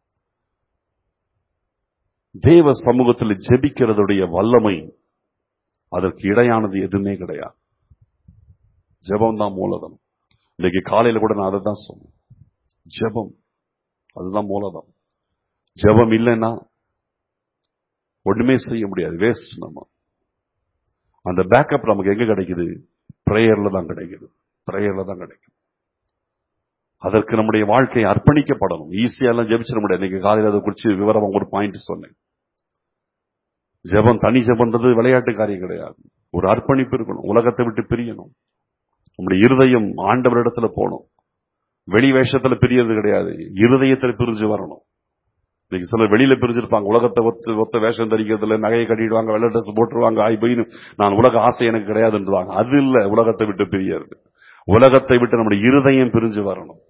தேவ சமூகத்தில் ஜெபிக்கிறதுடைய வல்லமை அதற்கு இடையானது எதுவுமே கிடையாது. ஜெபம் தான் மூலதனம். இன்னைக்கு காலையில கூட நான் அதை தான் சொன்னேன். ஜெபம் அதுதான் மூலதனம். ஜெபம் இல்லைன்னா ஒண்ணுமே செய்ய முடியாது, வேஸ்ட். நம்ம அந்த பேக்கப் நமக்கு எங்க கிடைக்குது? பிரேயர்ல தான் கிடைக்குது. பிரேயர்ல தான் கிடைக்குது. அதற்கு நம்முடைய வாழ்க்கை அர்ப்பணிக்கப்படணும். ஈஸியா எல்லாம் ஜெபிச்சிட முடியாது. இன்னைக்கு காலையில் அதை குறித்து விவரமா ஒரு பாயிண்ட் சொன்னேன். ஜெபம், தனி ஜெபம்ன்றது விளையாட்டு காரியம் கிடையாது. ஒரு அர்ப்பணிப்பு இருக்கணும். உலகத்தை விட்டு பிரியணும். நம்முடைய இருதயம் ஆண்டவரிடத்துல போகணும். வெளி வேஷத்துல பிரியறது கிடையாது, இருதயத்துல பிரிஞ்சு வரணும். இன்னைக்கு சிலர் வெளியில பிரிஞ்சிருப்பாங்க, உலகத்தை ஒத்து ஒத்த வேஷம் தரிக்கிறதுல, நகையை கட்டிடுவாங்க, வெள்ளை ட்ரெஸ் போட்டுருவாங்க, ஆய் போயின்னு நான் உலக ஆசை எனக்கு கிடையாதுன்றாங்க. அது இல்ல உலகத்தை விட்டு பிரியறது. உலகத்தை விட்டு நம்முடைய இருதயம் பிரிஞ்சு வரணும்.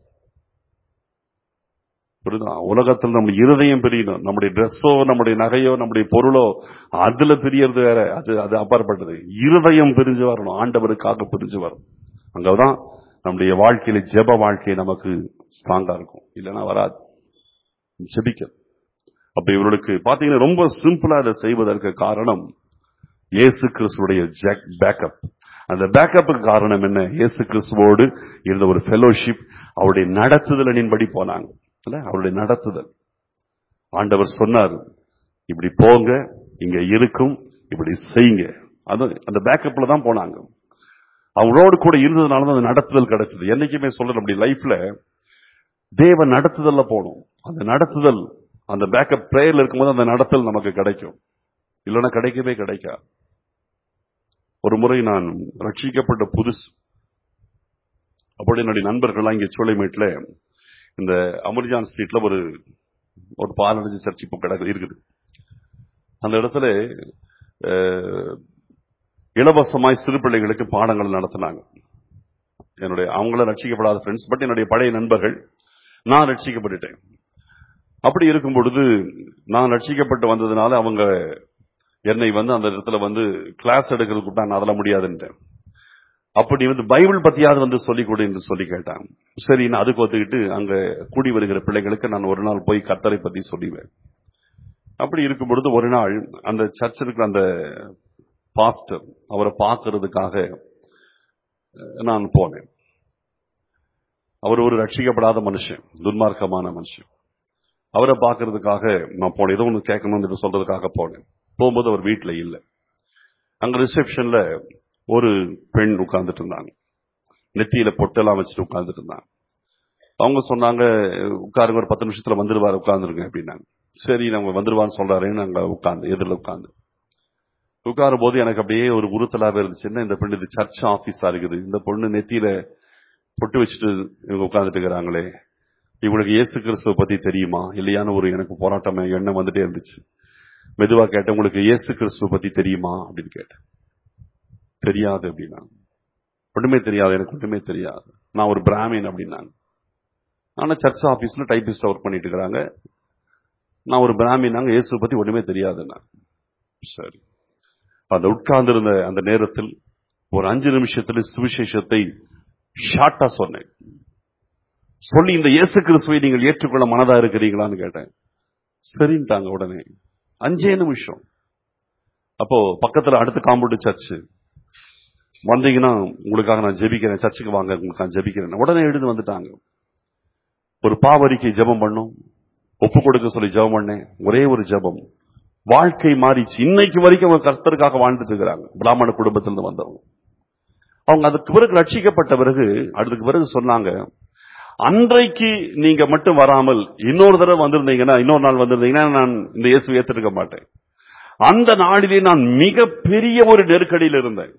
புரியுதா? உலகத்தில் நம்முடைய இருதயம் பிரியணும். நம்முடைய ட்ரெஸ்ஸோ, நம்முடைய நகையோ, நம்முடைய பொருளோ அதுல பிரியறது வேற, அது அது அப்பாற்பட்டது. இருதயம் பிரிஞ்சு வரணும், ஆண்டவருக்காக பிரிஞ்சு வரணும். அங்கதான் நம்முடைய வாழ்க்கையில ஜெப வாழ்க்கை நமக்கு ஸ்ட்ராங்கா இருக்கும். இல்லைன்னா வராது. ஜெபிக்க. அப்ப இவர்களுக்கு பாத்தீங்கன்னா ரொம்ப சிம்பிளா இதை செய்வதற்கு காரணம் இயேசு கிறிஸ்துடைய பேக்கப். அந்த பேக்கப்புக்கு காரணம் என்ன? இயேசு கிறிஸ்துவோடு இருந்த ஒரு ஃபெலோஷிப், அவருடைய நடத்துதலின்படி போனாங்க. அவருடைய நடத்துதல். ஆண்டவர் சொன்னார், இப்படி போங்க, இங்க இருக்கும், இப்படி செய்யுங்க. அது அந்த பேக்கப்ல தான் போனாங்க. அவங்களோடு கூட இருந்ததுனால தான் அந்த நடத்துதல் கிடைச்சது. என்னைக்குமே சொல்ற அப்படி லைஃப்ல தேவ நடத்துதல்ல போகணும். அந்த நடத்துதல், அந்த பேக்கப் பிரேயர்ல இருக்கும்போது அந்த நடத்தல் நமக்கு கிடைக்கும். இல்லைன்னா கிடைக்கவே கிடைக்காது. ஒரு முறை நான் ரட்சிக்கப்பட்ட புதுசு, அப்படி என்னுடைய நண்பர்கள்லாம் இங்க சோலைமேட்ல இந்த அமர்ஜான் ஸ்ட்ரீட்ல ஒரு ஒரு பாலடைஞ்ச சர்ச் இப்போ கிடக்கு இருக்குது. அந்த இடத்துல இலவசமாய் சிறு பிள்ளைகளுக்கு பாடங்கள் நடத்தினாங்க. என்னுடைய அவங்கள ரட்சிக்கப்படாத ஃப்ரெண்ட்ஸ், பட் என்னுடைய பழைய நண்பர்கள். நான் ரட்சிக்கப்பட்டுட்டேன். அப்படி இருக்கும் பொழுது நான் ரட்சிக்கப்பட்டு வந்ததுனால அவங்க என்னை வந்து அந்த இடத்துல வந்து கிளாஸ் எடுக்கிறது கூப்பிட்டாங்க. அதெல்லாம் முடியாதுன்ட்டேன். அப்படி வந்து பைபிள் பத்தியாவது வந்து சொல்லிக் கொடு என்று சொல்லி கேட்டாங்க. சரி, நான் அதுக்கு ஒத்துக்கிட்டு அங்க கூடி வருகிற பிள்ளைகளுக்கு நான் ஒரு நாள் போய் கர்த்தரை பத்தி சொல்லுவேன். அப்படி இருக்கும் பொழுது ஒரு நாள் அந்த சர்ச்சிற்கு அந்த பாஸ்டர் அவரை பார்க்கறதுக்காக நான் போனேன். அவர் ஒரு ரட்சிக்கப்படாத மனுஷன், துன்மார்க்கமான மனுஷன். அவரை பார்க்கறதுக்காக நான் போனேன். ஏதோ ஒன்று கேட்கணும்னு சொல்றதுக்காக போனேன். போகும்போது அவர் வீட்டில் இல்லை. அங்க ரிசப்ஷன்ல ஒரு பெண் உட்கார்ந்துட்டு இருந்தாங்க. நெத்தியில பொட்டெல்லாம் வச்சுட்டு உட்கார்ந்துட்டு இருந்தாங்க. அவங்க சொன்னாங்க, உட்காருங்க, ஒரு பத்து நிமிஷத்துல வந்துருவாரு, உட்கார்ந்துருங்க அப்படின்னாங்க. சரி, நம்ம வந்துருவான்னு சொல்றாருன்னு அங்க உட்கார்ந்து எதிரில் உட்கார்ந்து உட்காரும் போது எனக்கு அப்படியே ஒரு உறுத்தலாவே இருந்துச்சுன்னா, இந்த பெண் இது சர்ச் ஆபீஸா இருக்குது, இந்த பொண்ணு நெத்தியில பொட்டு வச்சுட்டு இவங்க உட்கார்ந்துட்டு இருக்கிறாங்களே, இவங்களுக்கு இயேசு கிறிஸ்துவ பத்தி தெரியுமா இல்லையான்னு ஒரு எனக்கு போராட்டம் எண்ணம் வந்துட்டே இருந்துச்சு. மெதுவா கேட்டேன், உங்களுக்கு இயேசு கிறிஸ்துவ பத்தி தெரியுமா அப்படின்னு கேட்டேன். தெரியாது அப்படின்னா. ஒண்ணுமே தெரியாது, எனக்கு ஒண்ணுமே தெரியாது, நான் ஒரு பிராமின் அப்படின்னாங்க. ஆனா சர்ச் ஆபீஸ்ல டைபிஸ்ட் ஒர்க் பண்ணிட்டு இருக்கிறாங்க. நான் ஒரு பிராமினாங்க, இயேசுவை பத்தி ஒண்ணுமே தெரியாதுன்னா. சரி, அந்த உட்கார்ந்து இருந்த அந்த நேரத்தில் ஒரு அஞ்சு நிமிஷத்துல சுவிசேஷத்தை ஷார்ட்டா சொன்னேன். சொல்லி, இந்த இயேசு கிறிஸ்துவை நீங்கள் ஏற்றுக்கொள்ள மனதா இருக்கிறீங்களான்னு கேட்டேன். சரின்ட்டாங்க உடனே. அஞ்சே நிமிஷம். அப்போ பக்கத்துல அடுத்த காம்பவுண்ட் சர்ச்சு, வந்தீங்கன்னா உங்களுக்காக நான் ஜெபிக்கிறேன், சர்ச்சுக்கு வாங்க, உங்களுக்கு நான் ஜெபிக்கிறேன். உடனே எழுந்து வந்துட்டாங்க. ஒரு பாவரிக்கை ஜெபம் பண்ணும், ஒப்பு கொடுக்க சொல்லி ஜெபம் பண்ணேன். ஒரே ஒரு ஜெபம், வாழ்க்கை மாறிச்சு. இன்னைக்கு வரைக்கும் அவங்க கர்த்தருக்காக வாழ்ந்துட்டு இருக்கிறாங்க. பிராமண குடும்பத்திலிருந்து வந்தவங்க. அவங்க அதுக்கு பிறகு ரட்சிக்கப்பட்ட பிறகு அதுக்கு பிறகு சொன்னாங்க, அன்றைக்கு நீங்க மட்டும் வராமல் இன்னொரு தடவை வந்திருந்தீங்கன்னா, இன்னொரு நாள் வந்திருந்தீங்கன்னா நான் இந்த இயேசுவை ஏற்றிருக்க மாட்டேன். அந்த நாளிலே நான் மிகப்பெரிய ஒரு நெருக்கடியில் இருந்தேன்.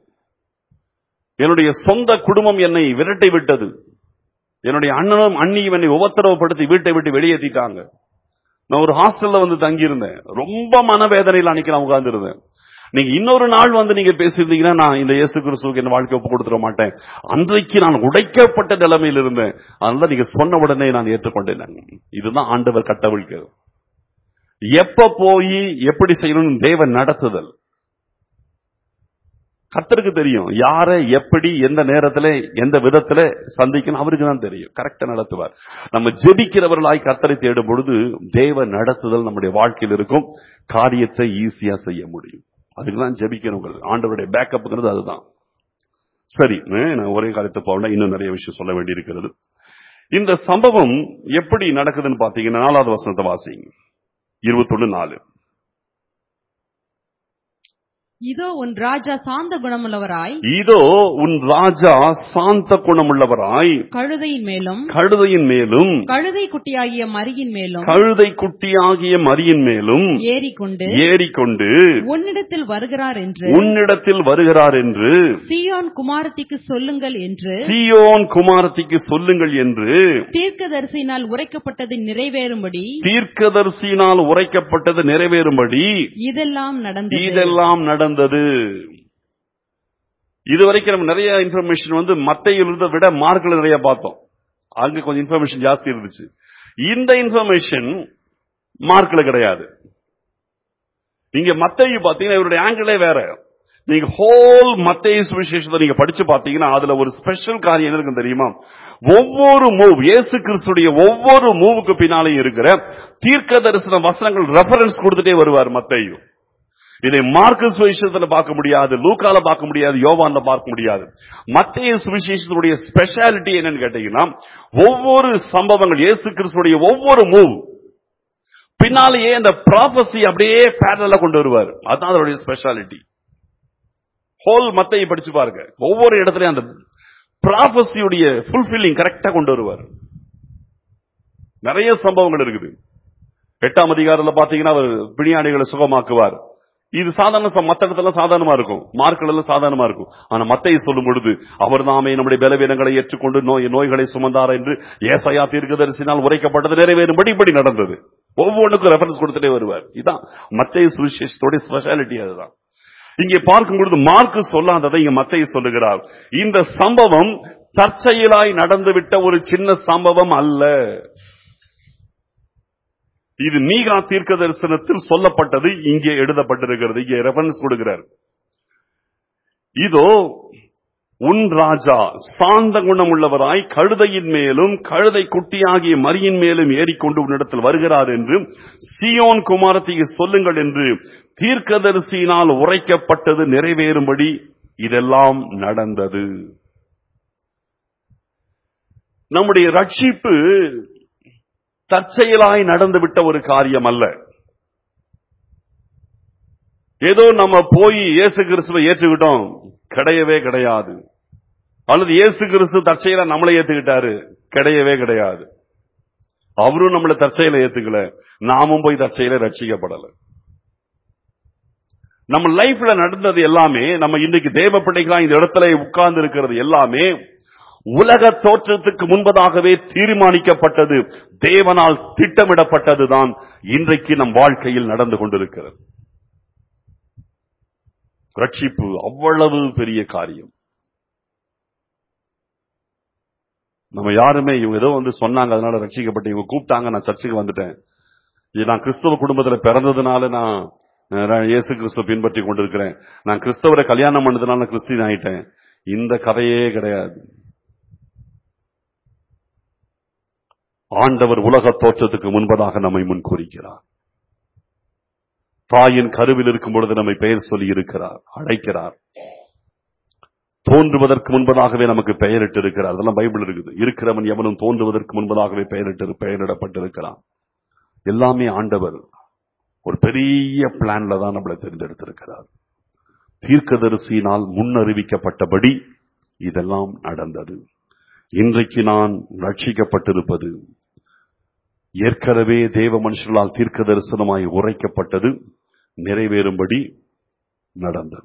என்னுடைய சொந்த குடும்பம் என்னை விரட்டி விட்டது. என்னுடைய அண்ணனும் அண்ணியும் என்னை உபத்திரவப்படுத்தி வீட்டை விட்டு வெளியேற்றிட்டாங்க. நான் ஒரு ஹாஸ்டல்ல வந்து தங்கி இருந்தேன். ரொம்ப மனவேதனையில் அன்னைக்கு நான் உட்கார்ந்து இருந்தேன். நீங்க இன்னொரு நாள் வந்து நீங்க பேசியிருந்தீங்கன்னா நான் இந்த இயேசு கிறிஸ்துவுக்கு என் வாழ்க்கை ஒப்பு கொடுத்துட மாட்டேன். அன்றைக்கு நான் உடைக்கப்பட்ட நிலைமையில் இருந்தேன். அதனால நீங்க சொன்ன உடனே நான் ஏற்றுக்கொண்டேன். இதுதான் ஆண்டவர் கட்டவிழ்க்கு. எப்ப போய் எப்படி செய்யணும் தேவன் நடத்துதல். கர்த்தருக்கு தெரியும் யாரை எப்படி எந்த நேரத்துல எந்த விதத்துல சந்திக்கணும், அவருக்கு தான் தெரியும். கரெக்டா நடத்துவார். நம்ம ஜெபிக்கிறவர்களாய் கர்த்தரை தேடும் பொழுது தேவ நடத்துதல் நம்முடைய வாழ்க்கையில் இருக்கும். காரியத்தை ஈஸியா செய்ய முடியும். அதுக்குதான் ஜெபிக்கணும். ஆண்டவருடைய பேக்கப்ங்கிறது அதுதான். சரி, நான் ஒரே காரியத்தை போனா இன்னும் நிறைய விஷயம் சொல்ல வேண்டி இருக்கிறது. இந்த சம்பவம் எப்படி நடக்குதுன்னு பாத்தீங்கன்னா, நாலாவது வசனத்தை வாசிங்க. இருபத்தி ஒன்னு நாலு. இதோ உன் ராஜா சாந்த குணமுள்ளவராய் இதோ உன் ராஜா சாந்த குணமுள்ளவராய் கழுதையின் மேலும் கழுதையின் மேலும் கழுதை குட்டியாகிய மரியின் மேலும் கழுதை குட்டியாகிய மரியின் மேலும் ஏறிக்கொண்டு ஏறிக்கொண்டு உன்னிடத்தில் வருகிறார் என்று உன்னிடத்தில் வருகிறார் என்று சீயோன் குமாரத்திக்கு சொல்லுங்கள் என்று சீயோன் குமாரத்திக்கு சொல்லுங்கள் என்று தீர்க்கதரிசியினால் உரைக்கப்பட்டது நிறைவேறும்படி தீர்க்கதரிசியினால் உரைக்கப்பட்டது நிறைவேறும்படி இதெல்லாம் நடந்தது. இதெல்லாம் நடந்தது. இதுவரைக்கும் நம்ம நிறைய இன்ஃபர்மேஷன் வந்து மத்தேயுல இருந்த விட மார்க்ல நிறைய பார்த்தோம். அங்க கொஞ்சம் இன்ஃபர்மேஷன் ஜாஸ்தி இருந்துச்சு. இந்த இன்ஃபர்மேஷன் மார்க்ல கிடையாது. நீங்க மத்தேயு பாத்தீங்கன்னா இவருடைய ஆங்கிளே வேற. நீங்க ஹோல் மத்தேயு சுவிசேஷத்தை நீங்க படிச்சு பாத்தீங்கன்னா அதுல ஒரு ஸ்பெஷல் காரியம் என்ன இருக்கு தெரியுமா? ஒவ்வொரு மூவ், இயேசு கிறிஸ்துடைய ஒவ்வொரு மூவுக்கு பின்னாலே இருக்கிற தீர்க்க தரிசன வசனங்கள் ரெஃபரன்ஸ் கொடுத்துட்டே வருவார் மத்தேயு. இதை மார்க்கு சுவிசேஷத்துல பார்க்க முடியாது, லூக்கால பார்க்க முடியாது, யோவான்ல பார்க்க முடியாது. மத்தேயு சுவிசேஷத்துடைய ஸ்பெஷாலிட்டி என்னன்னு கேட்டீங்கன்னா ஒவ்வொரு சம்பவங்கள், இயேசு கிறிஸ்துடைய ஒவ்வொரு மூவ் பின்னாலேயே அந்த ப்ராபசி அப்படியே பேரலா கொண்டு வருவார். அதுதான் அதனுடைய ஸ்பெஷாலிட்டி. ஹோல் மத்தேயு படிச்சு பாருங்க, ஒவ்வொரு இடத்துலயும் அந்த ப்ராபசியுடைய ஃபுல்ஃபில்லிங் கரெக்டா கொண்டு வருவார். நிறைய சம்பவங்கள் இருக்குது. எட்டாம் அதிகாரத்துல பாத்தீங்கன்னா அவர் பிணியாளிகளை சுகமாக்குவார். இது சாதாரண, மத்த இடத்துல சாதாரணமா இருக்கும், மார்க்கள் எல்லாம் சாதாரணமா இருக்கும். ஆனா மத்தேயு சொல்லும் பொழுது அவர் தாமே நம்முடைய பலவீனங்களை ஏற்றுக்கொண்டு நோய் நோய்களை சுமந்தார் என்று ஏசாயா தீர்க்கதரிசியினால் உரைக்கப்பட்டது நிறைவேறும்படி இப்படி நடந்தது. ஒவ்வொன்றுக்கும் ரெஃபரன்ஸ் கொடுத்துட்டே வருவார். இதுதான் மத்தேயு சுவிசேஷத்தோட ஸ்பெஷாலிட்டி. அதுதான் இங்கே பார்க்கும் பொழுது மார்க் சொல்லாததை இங்க மத்தேயு சொல்லுகிறார். இந்த சம்பவம் தற்செயலாய் நடந்துவிட்ட ஒரு சின்ன சம்பவம் அல்ல. இது மீகா தீர்க்க தரிசனத்தில் சொல்லப்பட்டது இங்கே எழுதப்பட்டிருக்கிறது. இங்கே ரெஃபரன்ஸ் கொடுக்கிறார். இதோ உன் ராஜா சாந்த குணம் உள்ளவராய் கழுதையின் மேலும் கழுதை குட்டியாகிய மரியின் மேலும் ஏறிக்கொண்டு உன்னிடத்தில் வருகிறார் என்று சீயோன் குமாரத்திக்கு சொல்லுங்கள் என்று தீர்க்கதரிசியினால் உரைக்கப்பட்டது நிறைவேறும்படி இதெல்லாம் நடந்தது. நம்முடைய ரட்சிப்பு தற்செயலாய் நடந்துவிட்ட ஒரு காரியம் அல்ல. ஏதோ நம்ம போய் இயேசு கிறிஸ்துவை ஏற்றுக்கிட்டோம், கிடையவே கிடையாது. அல்லது இயேசு கிறிஸ்து தற்செயலா நம்மளை ஏத்துக்கிட்டாரு, கிடையவே கிடையாது. அவரும் நம்மளை தற்செயல ஏத்துக்கல, நாமும் போய் தற்செயல ரட்சிக்கப்படல. நம்ம லைஃப்ல நடந்தது எல்லாமே, நம்ம இன்னைக்கு தேவ பிள்ளைகளா இந்த இடத்துல உட்கார்ந்து இருக்கிறது எல்லாமே உலக தோற்றத்துக்கு முன்பதாகவே தீர்மானிக்கப்பட்டது, தேவனால் திட்டமிடப்பட்டதுதான் இன்றைக்கு நம் வாழ்க்கையில் நடந்து கொண்டிருக்கிறது. ரட்சிப்பு அவ்வளவு பெரிய காரியம். நம்ம யாருமே இவங்க ஏதோ வந்து சொன்னாங்க அதனால ரட்சிக்கப்பட்டு, இவங்க கூப்பிட்டாங்க நான் சர்ச்சுக்கு வந்துட்டேன், நான் கிறிஸ்தவ குடும்பத்துல பிறந்ததுனால நான் இயேசு கிறிஸ்துவ பின்பற்றி கொண்டிருக்கிறேன், நான் கிறிஸ்தவரை கல்யாணம் பண்ணதுனால கிறிஸ்டியன் ஆயிட்டேன், இந்த கதையே கிடையாது. ஆண்டவர் உலக தோற்றத்துக்கு முன்பதாக நம்மை முன்கூறிக்கிறார். தாயின் கருவில் இருக்கும் பொழுது நம்மை பெயர் சொல்லி இருக்கிறார், அழைக்கிறார். தோன்றுவதற்கு முன்பதாகவே நமக்கு பெயரிட்டு இருக்கிறார். அதெல்லாம் பைபிள் இருக்குது. இருக்கிறவன் எவனும் தோன்றுவதற்கு முன்பதாகவே பெயரிட்டு பெயரிடப்பட்டிருக்கிறான். எல்லாமே ஆண்டவர் ஒரு பெரிய பிளான்ல தான் நம்மளை தேர்ந்தெடுத்திருக்கிறார். தீர்க்கதரிசியினால் முன்னறிவிக்கப்பட்டபடி இதெல்லாம் நடந்தது. இன்றைக்கு நான் ரட்சிக்கப்பட்டிருப்பது ஏற்கனவே தேவ மனுஷர்களால் தீர்க்க தரிசனமாய் உரைக்கப்பட்டது நிறைவேறும்படி நடந்தது.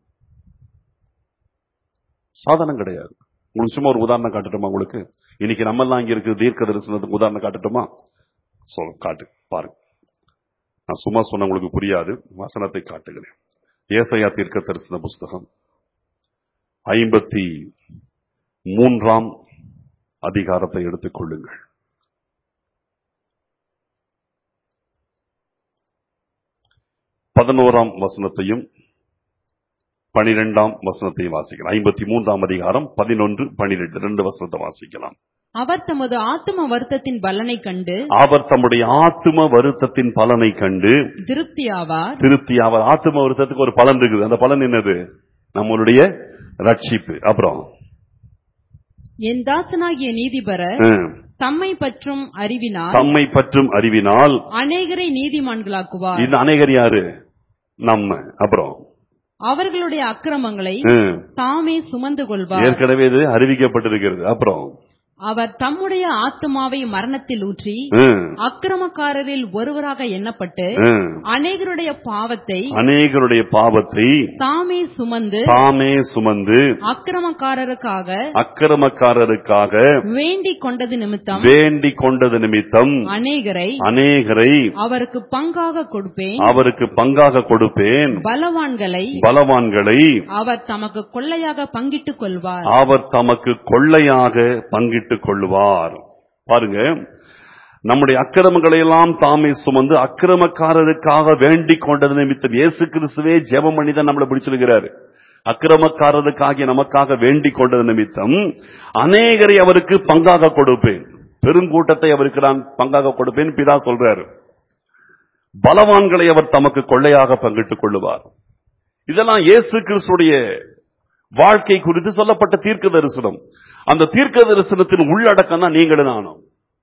சாதாரணம் கிடையாது. உங்களுக்கு சும்மா ஒரு உதாரணம் காட்டட்டுமா? உங்களுக்கு இன்னைக்கு நம்ம எல்லாம் இங்க இருக்கு தீர்க்க தரிசனத்துக்கு உதாரணம் காட்டட்டுமா? சொல்ல காட்டு பாருங்க. நான் சும்மா சொன்ன உங்களுக்கு புரியாது, வசனத்தை காட்டுகிறேன். ஏசாயா தீர்க்க தரிசன புஸ்தகம் ஐம்பத்தி மூன்றாம் அதிகாரத்தை எடுத்துக் கொள்ளுங்கள். பதினோராம் வசனத்தையும் பனிரெண்டாம் வசனத்தையும் வாசிக்கலாம். ஐம்பத்தி மூன்றாம் அதிகாரம் பதினொன்று பனிரெண்டு ரெண்டு வசனத்தை வாசிக்கலாம். அவர் தமது ஆத்தும வருத்தத்தின் பலனை கண்டு அவர் தம்முடைய ஆத்தும வருத்தத்தின் பலனை கண்டு திருப்தியாவார். திருப்தியாவார். ஆத்தும வருத்தத்துக்கு ஒரு பலன் இருக்குது. அந்த பலன் என்னது? நம்மளுடைய ரட்சிப்பு. அப்புறம் என் தாசனாகிய நீதிபரர் தம்மை பற்றும் அறிவினால் தம்மை பற்றும் அறிவினால் அநேகரை நீதிமான்களாக்குவார். இந்த அநேகர் யாரு? நம்ம. அப்புறம் அவர்களுடைய அக்கிரமங்களை ம். தாமே சுமந்து கொள்வார். ஏற்கனவே இது அறிவிக்கப்பட்டிருக்கிறது. அப்புறம் அவர் தம்முடைய ஆத்துமாவை மரணத்தில் ஊற்றி ம், அக்கிரமக்காரரில் ஒருவராக எண்ணப்பட்டு ம். அநேகருடைய பாவத்தை அநேகருடைய பாவத்தை தாமே சுமந்து தாமே சுமந்து அக்கிரமக்காரருக்காக அக்கிரமக்காரருக்காக வேண்டிக் கொண்டது நிமித்தம் வேண்டிக் கொண்டது நிமித்தம் அநேகரை அநேகரை அவருக்கு பங்காக கொடுப்பேன். அவருக்கு பங்காக கொடுப்பேன். பலவான்களை பலவான்களை அவர் தமக்கு கொள்ளையாக பங்கிட்டுக் கொள்வார். அவர் தமக்கு கொள்ளையாக பங்கிட்டுக் கொள்வார். பாருங்க, நம்முடைய அக்கிரமங்களை எல்லாம் தாமே சுமந்து அக்கிரமக்காரருக்காக வேண்டிக் கொண்டது நிமித்தம் இயேசு கிறிஸ்துவே ஜெபம் பண்ணி தான் நம்மளை பிடிச்சிருக்கிறாரு. அக்கிரமக்காரருக்காக நமக்காக வேண்டிக் கொண்டது நிமித்தம் அநேகரை அவருக்கு பங்காக கொடுப்பேன். பெருங்கூட்டத்தை அவருக்கு நான் பங்காக கொடுப்பேன் பிதா சொல்றாரு. பலவான்களை அவர் தமக்கு கொள்ளையாக பங்கிட்டுக் கொள்ளுவார். இதெல்லாம் இயேசு கிறிஸ்துடைய வாழ்க்கை குறித்து சொல்லப்பட்ட தீர்க்க தரிசனம். அந்த தீர்க்க தரிசனத்தின் உள்ளடக்கம் தான் நீங்களும் நானும்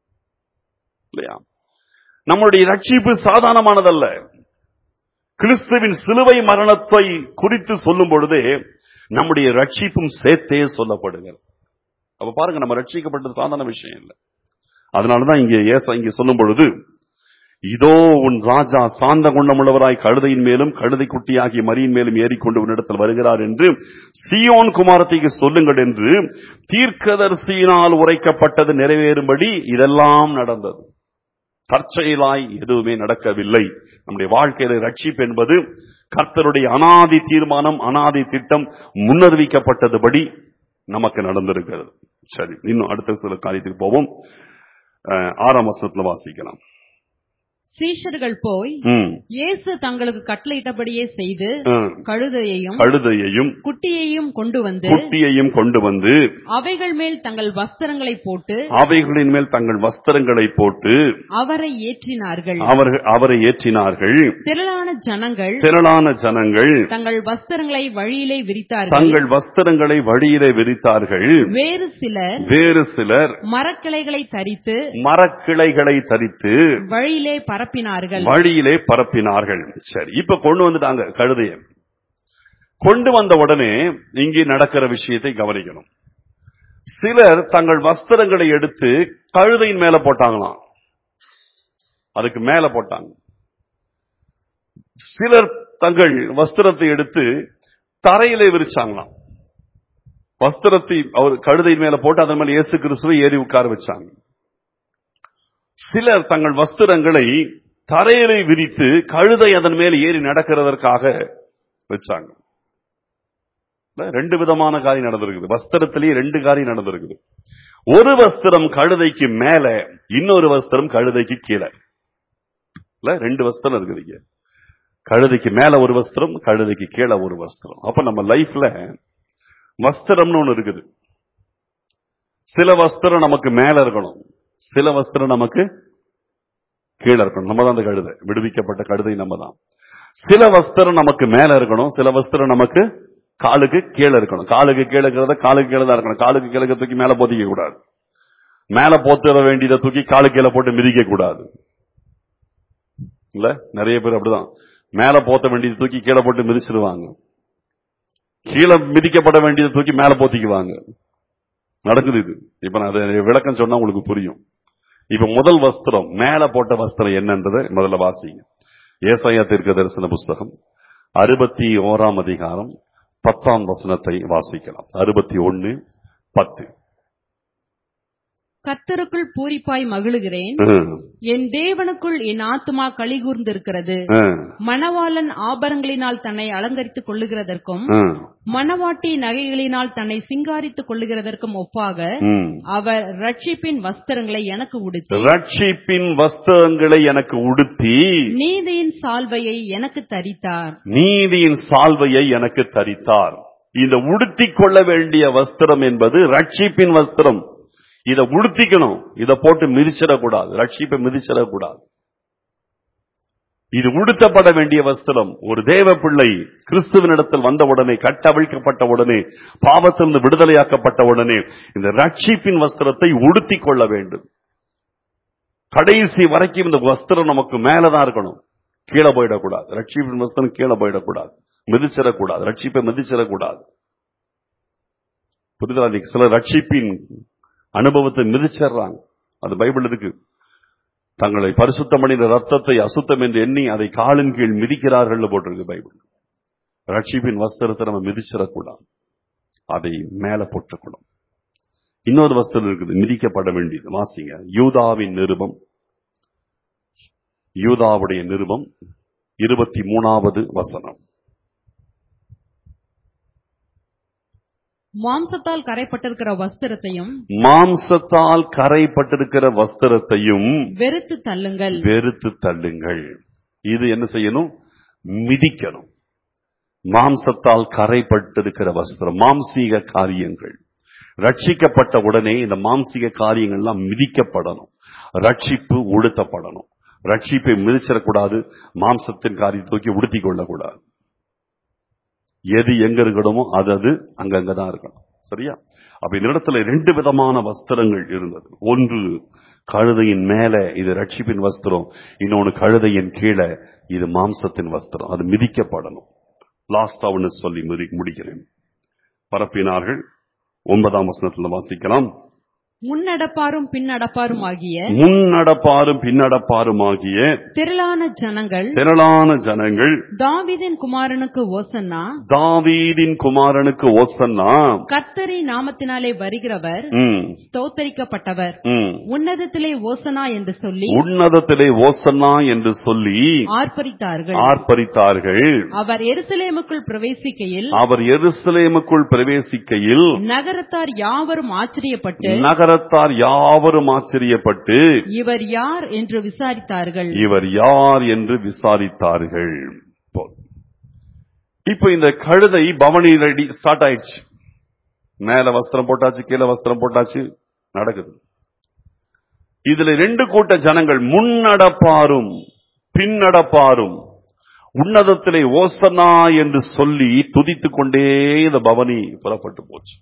இல்லையா? நம்முடைய ரட்சிப்பு சாதாரணமானதல்ல. கிறிஸ்துவின் சிலுவை மரணத்தை குறித்து சொல்லும் பொழுதே நம்முடைய ரட்சிப்பும் சேர்த்தே சொல்லப்படுகிறது. அப்ப பாருங்க, நம்ம ரட்சிக்கப்பட்டது சாதாரண விஷயம் இல்லை. அதனாலதான் இங்கே ஏசா இங்கே சொல்லும் பொழுது, இதோ உன் ராஜா சாந்த குணமுள்ளவராய் கழுதையின் மேலும் கழுதை குட்டியாகிய மரியின் மேலும் ஏறிக்கொண்டு உன்னிடத்தில் வருகிறார் என்று சீயோன் குமாரத்திற்கு சொல்லுங்கள் என்று தீர்க்கதரிசியினால் உரைக்கப்பட்டது நிறைவேறும்படி இதெல்லாம் நடந்தது. தற்செயலாய் எதுவுமே நடக்கவில்லை. நம்முடைய வாழ்க்கையில ரட்சிப்பு என்பது கர்த்தருடைய அனாதி தீர்மானம், அனாதி திட்டம் முன்னறிவிக்கப்பட்டதுபடி நமக்கு நடந்திருக்கிறது. சரி, இன்னும் அடுத்த சில காரியத்துக்கு போவோம். ஆறாம் வசனத்துல வாசிக்கலாம். சீஷர்கள் போய் ம். இயேசு தங்களுக்கு கட்டளையிட்டபடியே செய்து ம். கழுதையையும் கழுதையையும் குட்டியையும் கொண்டு வந்து குட்டியையும் கொண்டு வந்து அவைகள் மேல் தங்கள் வஸ்திரங்களை போட்டு அவைகளின் மேல் தங்கள் வஸ்திரங்களை போட்டு அவரை ஏற்றினார்கள். அவர்கள் அவரை ஏற்றினார்கள். திரளான ஜனங்கள் திரளான ஜனங்கள் தங்கள் வஸ்திரங்களை வழியிலே விரித்தார்கள். தங்கள் வஸ்திரங்களை வழியிலே விரித்தார்கள். வேறு சிலர் வேறு சிலர் மரக்கிளைகளை தரித்து மரக்கிளைகளை தரித்து வழியிலே பரப்பினார்கள். வழியிலே பரப்பினார்கள். சரி, இப்ப கொண்டு வந்துட்டாங்க கழுதையை. கொண்டு வந்த உடனே இங்கே நடக்கிற விஷயத்தை கவனிக்கணும். சிலர் தங்கள் வஸ்திரங்களை எடுத்து கழுதையின் மேல போட்டாங்களாம். அதுக்கு மேல போட்டாங்க. சிலர் தங்கள் வஸ்திரத்தை எடுத்து தரையிலே விரிச்சாங்களாம். வஸ்திரத்தை அவர் கழுதையின் மேல போட்டு அதன் மேல இயேசு கிறிஸ்துவை ஏறி உட்கார வச்சாங்க. சிலர் தங்கள் வஸ்திரங்களை தரையிலே விரித்து கழுதை அதன் மேல் ஏறி நடக்கிறதற்காக வச்சாங்க. ரெண்டு விதமான காரியம் நடந்திருக்குது. வஸ்திரத்திலேயே ரெண்டு காரியம் நடந்திருக்குது. ஒரு வஸ்திரம் கழுதைக்கு மேல, இன்னொரு வஸ்திரம் கழுதைக்கு கீழே. ரெண்டு வஸ்திரம் இருக்குது. கழுதைக்கு மேல ஒரு வஸ்திரம், கழுதைக்கு கீழே ஒரு வஸ்திரம். அப்ப நம்ம லைஃப்ல வஸ்திரம்னு ஒண்ணு இருக்குது. சில வஸ்திரம் நமக்கு மேல இருக்கணும், சில வஸ்திரம் நமக்கு கீழே இருக்கணும். நம்ம தான் அந்த கழுதை, விடுவிக்கப்பட்ட கழுதை நம்ம தான். சில வஸ்திரம் நமக்கு மேல இருக்கணும், சில வஸ்திரம் நமக்கு காலுக்கு கீழே இருக்கணும். காலுக்கு கீழே இருக்கிறத காலுக்கு கீழே தான் இருக்கணும். காலுக்கு கீழே தூக்கி மேல போத்திக்க கூடாது. மேல போத்துற வேண்டியதை தூக்கி காலுக்கு கீழே போட்டு மிதிக்க கூடாது. இல்ல, நிறைய பேர் அப்படிதான் மேல போத்த வேண்டியதை தூக்கி கீழே போட்டு மிதிச்சிருவாங்க. கீழே மிதிக்கப்பட வேண்டியதை தூக்கி மேல போத்திக்குவாங்க. நடக்குது இது. இப்ப நான் அதை விளக்கம் சொன்னா உங்களுக்கு புரியும். இப்ப முதல் வஸ்திரம், மேல போட்ட வஸ்திரம் என்னன்றதை முதல்ல வாசிங்க. ஏசாயா தீர்க்க தரிசன புஸ்தகம் அறுபத்தி ஓராம் அதிகாரம் பத்தாம் வசனத்தை வாசிக்கலாம். அறுபத்தி ஒன்னு பத்து. கர்த்தருக்குள் பூரிப்பாய் மகிழுகிறேன், என் தேவனுக்குள் என் ஆத்துமா களிகூர்ந்திருக்கிறது. மணவாளன் ஆபரணங்களினால் தன்னை அலங்கரித்துக் கொள்ளுகிறதற்கும் மணவாட்டி நகைகளினால் தன்னை சிங்காரித்துக் கொள்ளுகிறதற்கும் ஒப்பாக அவர் ரட்சிப்பின் வஸ்திரங்களை எனக்கு உடுத்தி ரட்சிப்பின் வஸ்திரங்களை எனக்கு உடுத்தி நீதியின் சால்வையை எனக்கு தரித்தார். நீதியின் சால்வையை எனக்கு தரித்தார். இந்த உடுத்திக் கொள்ள வேண்டிய வஸ்திரம் என்பது ரட்சிப்பின் வஸ்திரம். இதை உடுத்திக்கணும், இதை போட்டு மிதிச்சிடக்கூடாது, ரட்சிப்பை மிதிச்சிடக்கூடாது. இது உடுத்தப்பட வேண்டிய வஸ்திரம். ஒரு தேவ பிள்ளை கிறிஸ்துவனிடத்தில் வந்த உடனே, கட்டவிழ்க்கப்பட்ட உடனே, பாவத்திலிருந்து விடுதலையாக்கப்பட்ட உடனே இந்த ரட்சிப்பின் வஸ்திரத்தை உடுத்திக் கொள்ள வேண்டும். கடைசி வரைக்கும் இந்த வஸ்திரம் நமக்கு மேலதான் இருக்கணும், கீழே போயிடக்கூடாது. ரட்சிப்பின் வஸ்திரம் கீழே போயிடக்கூடாது. மிதிச்சிடக்கூடாது, ரட்சிப்பை மிதிச்சிடக்கூடாது. புரிதலா? இன்னைக்கு சில ரட்சிப்பின் அனுபவத்தை மிதிச்சிடுறாங்க. அது பைபிள் இருக்கு. தங்களை பரிசுத்தமடைந்த ரத்தத்தை அசுத்தம் என்று எண்ணி அதை காலின் கீழ் மிதிக்கிறார்கள் போட்டிருக்கு பைபிள். ரட்சிப்பின் வஸ்திரத்தை நம்ம மிதிச்சிடக்கூடாது, அதை மேல போட்டுக்கணும். இன்னொரு வஸ்திரம் இருக்குது மிதிக்கப்பட வேண்டியது. வாசிங்க யூதாவின் நிருபம், யூதாவுடைய நிருபம் இருபத்தி மூணாவது வசனம். மாம்சத்தால் கரைப்பட்டிருக்கிற வஸ்திரத்தையும் மாம்சத்தால் கரைப்பட்டிருக்கிற வஸ்திரத்தையும் வெறுத்து தள்ளுங்கள், வெறுத்து தள்ளுங்கள். இது என்ன செய்யணும்? மிதிக்கணும். மாம்சத்தால் கரைப்பட்டிருக்கிற வஸ்திரம், மாம்சீக காரியங்கள். ரட்சிக்கப்பட்ட உடனே இந்த மாம்சீக காரியங்கள்லாம் மிதிக்கப்படணும். ரட்சிப்பு உடுத்தப்படணும். ரட்சிப்பை மிதிச்சிடக்கூடாது, மாம்சத்தின் காரியத்தை தூக்கி உடுத்திக் கொள்ளக்கூடாது. எது எங்க இருக்கணுமோ அது அது அங்கங்கதான் இருக்கணும். சரியா? அப்ப இந்த இடத்துல ரெண்டு விதமான வஸ்திரங்கள் இருந்தது. ஒன்று கழுதையின் மேல இது ரட்சிப்பின் வஸ்திரம், இன்னொன்னு கழுதையின் கீழே இது மாம்சத்தின் வஸ்திரம். அது மிதிக்கப்படணும். லாஸ்ட் அவனு சொல்லி முடிக்கிறேன். பரப்பினார்கள். ஒன்பதாம் வசனத்துல வாசிக்கலாம். முன்னடப்பாரும் பின்னடப்பாரும் ஆகிய முன்னடப்பாரும் பின்னடப்பாரும் ஆகிய திரளான ஜனங்கள் திரளான ஜனங்கள் தாவீதின் குமாரனுக்கு ஓசன்னா, தாவீதின் குமாரனுக்கு ஓசன்னா, கர்த்தரி நாமத்தினாலே வருகிறவர் ஸ்தோத்தரிக்கப்பட்டவர், உன்னதத்திலே ஓசனா என்று சொல்லி உன்னதத்திலே ஓசன்னா என்று சொல்லி ஆர்ப்பரித்தார்கள் ஆர்ப்பரித்தார்கள். அவர் எருசலேமுக்குள் பிரவேசிக்கையில் அவர் எருசலேமுக்குள் பிரவேசிக்கையில் நகரத்தார் யாவரும் ஆச்சரியப்பட்டு நகரத்தார் யாவரும் ஆச்சரியப்பட்டு இவர் யார் என்று விசாரித்தார்கள். இவர் யார் என்று விசாரித்தார்கள். இப்ப இந்த கழுதை பவனி ரெடி ஸ்டார்ட் ஆயிடுச்சு. மேல வஸ்திரம் போட்டாச்சு, கீழே வஸ்திரம் போட்டாச்சு, நடக்குது. இதுல ரெண்டு கூட்ட ஜனங்கள் முன்னடப்பாரும் பின்னடப்பாரும் உன்னதத்திலே ஓசன்னா என்று சொல்லி துதித்துக் கொண்டே இந்த பவனி புறப்பட்டு போச்சு.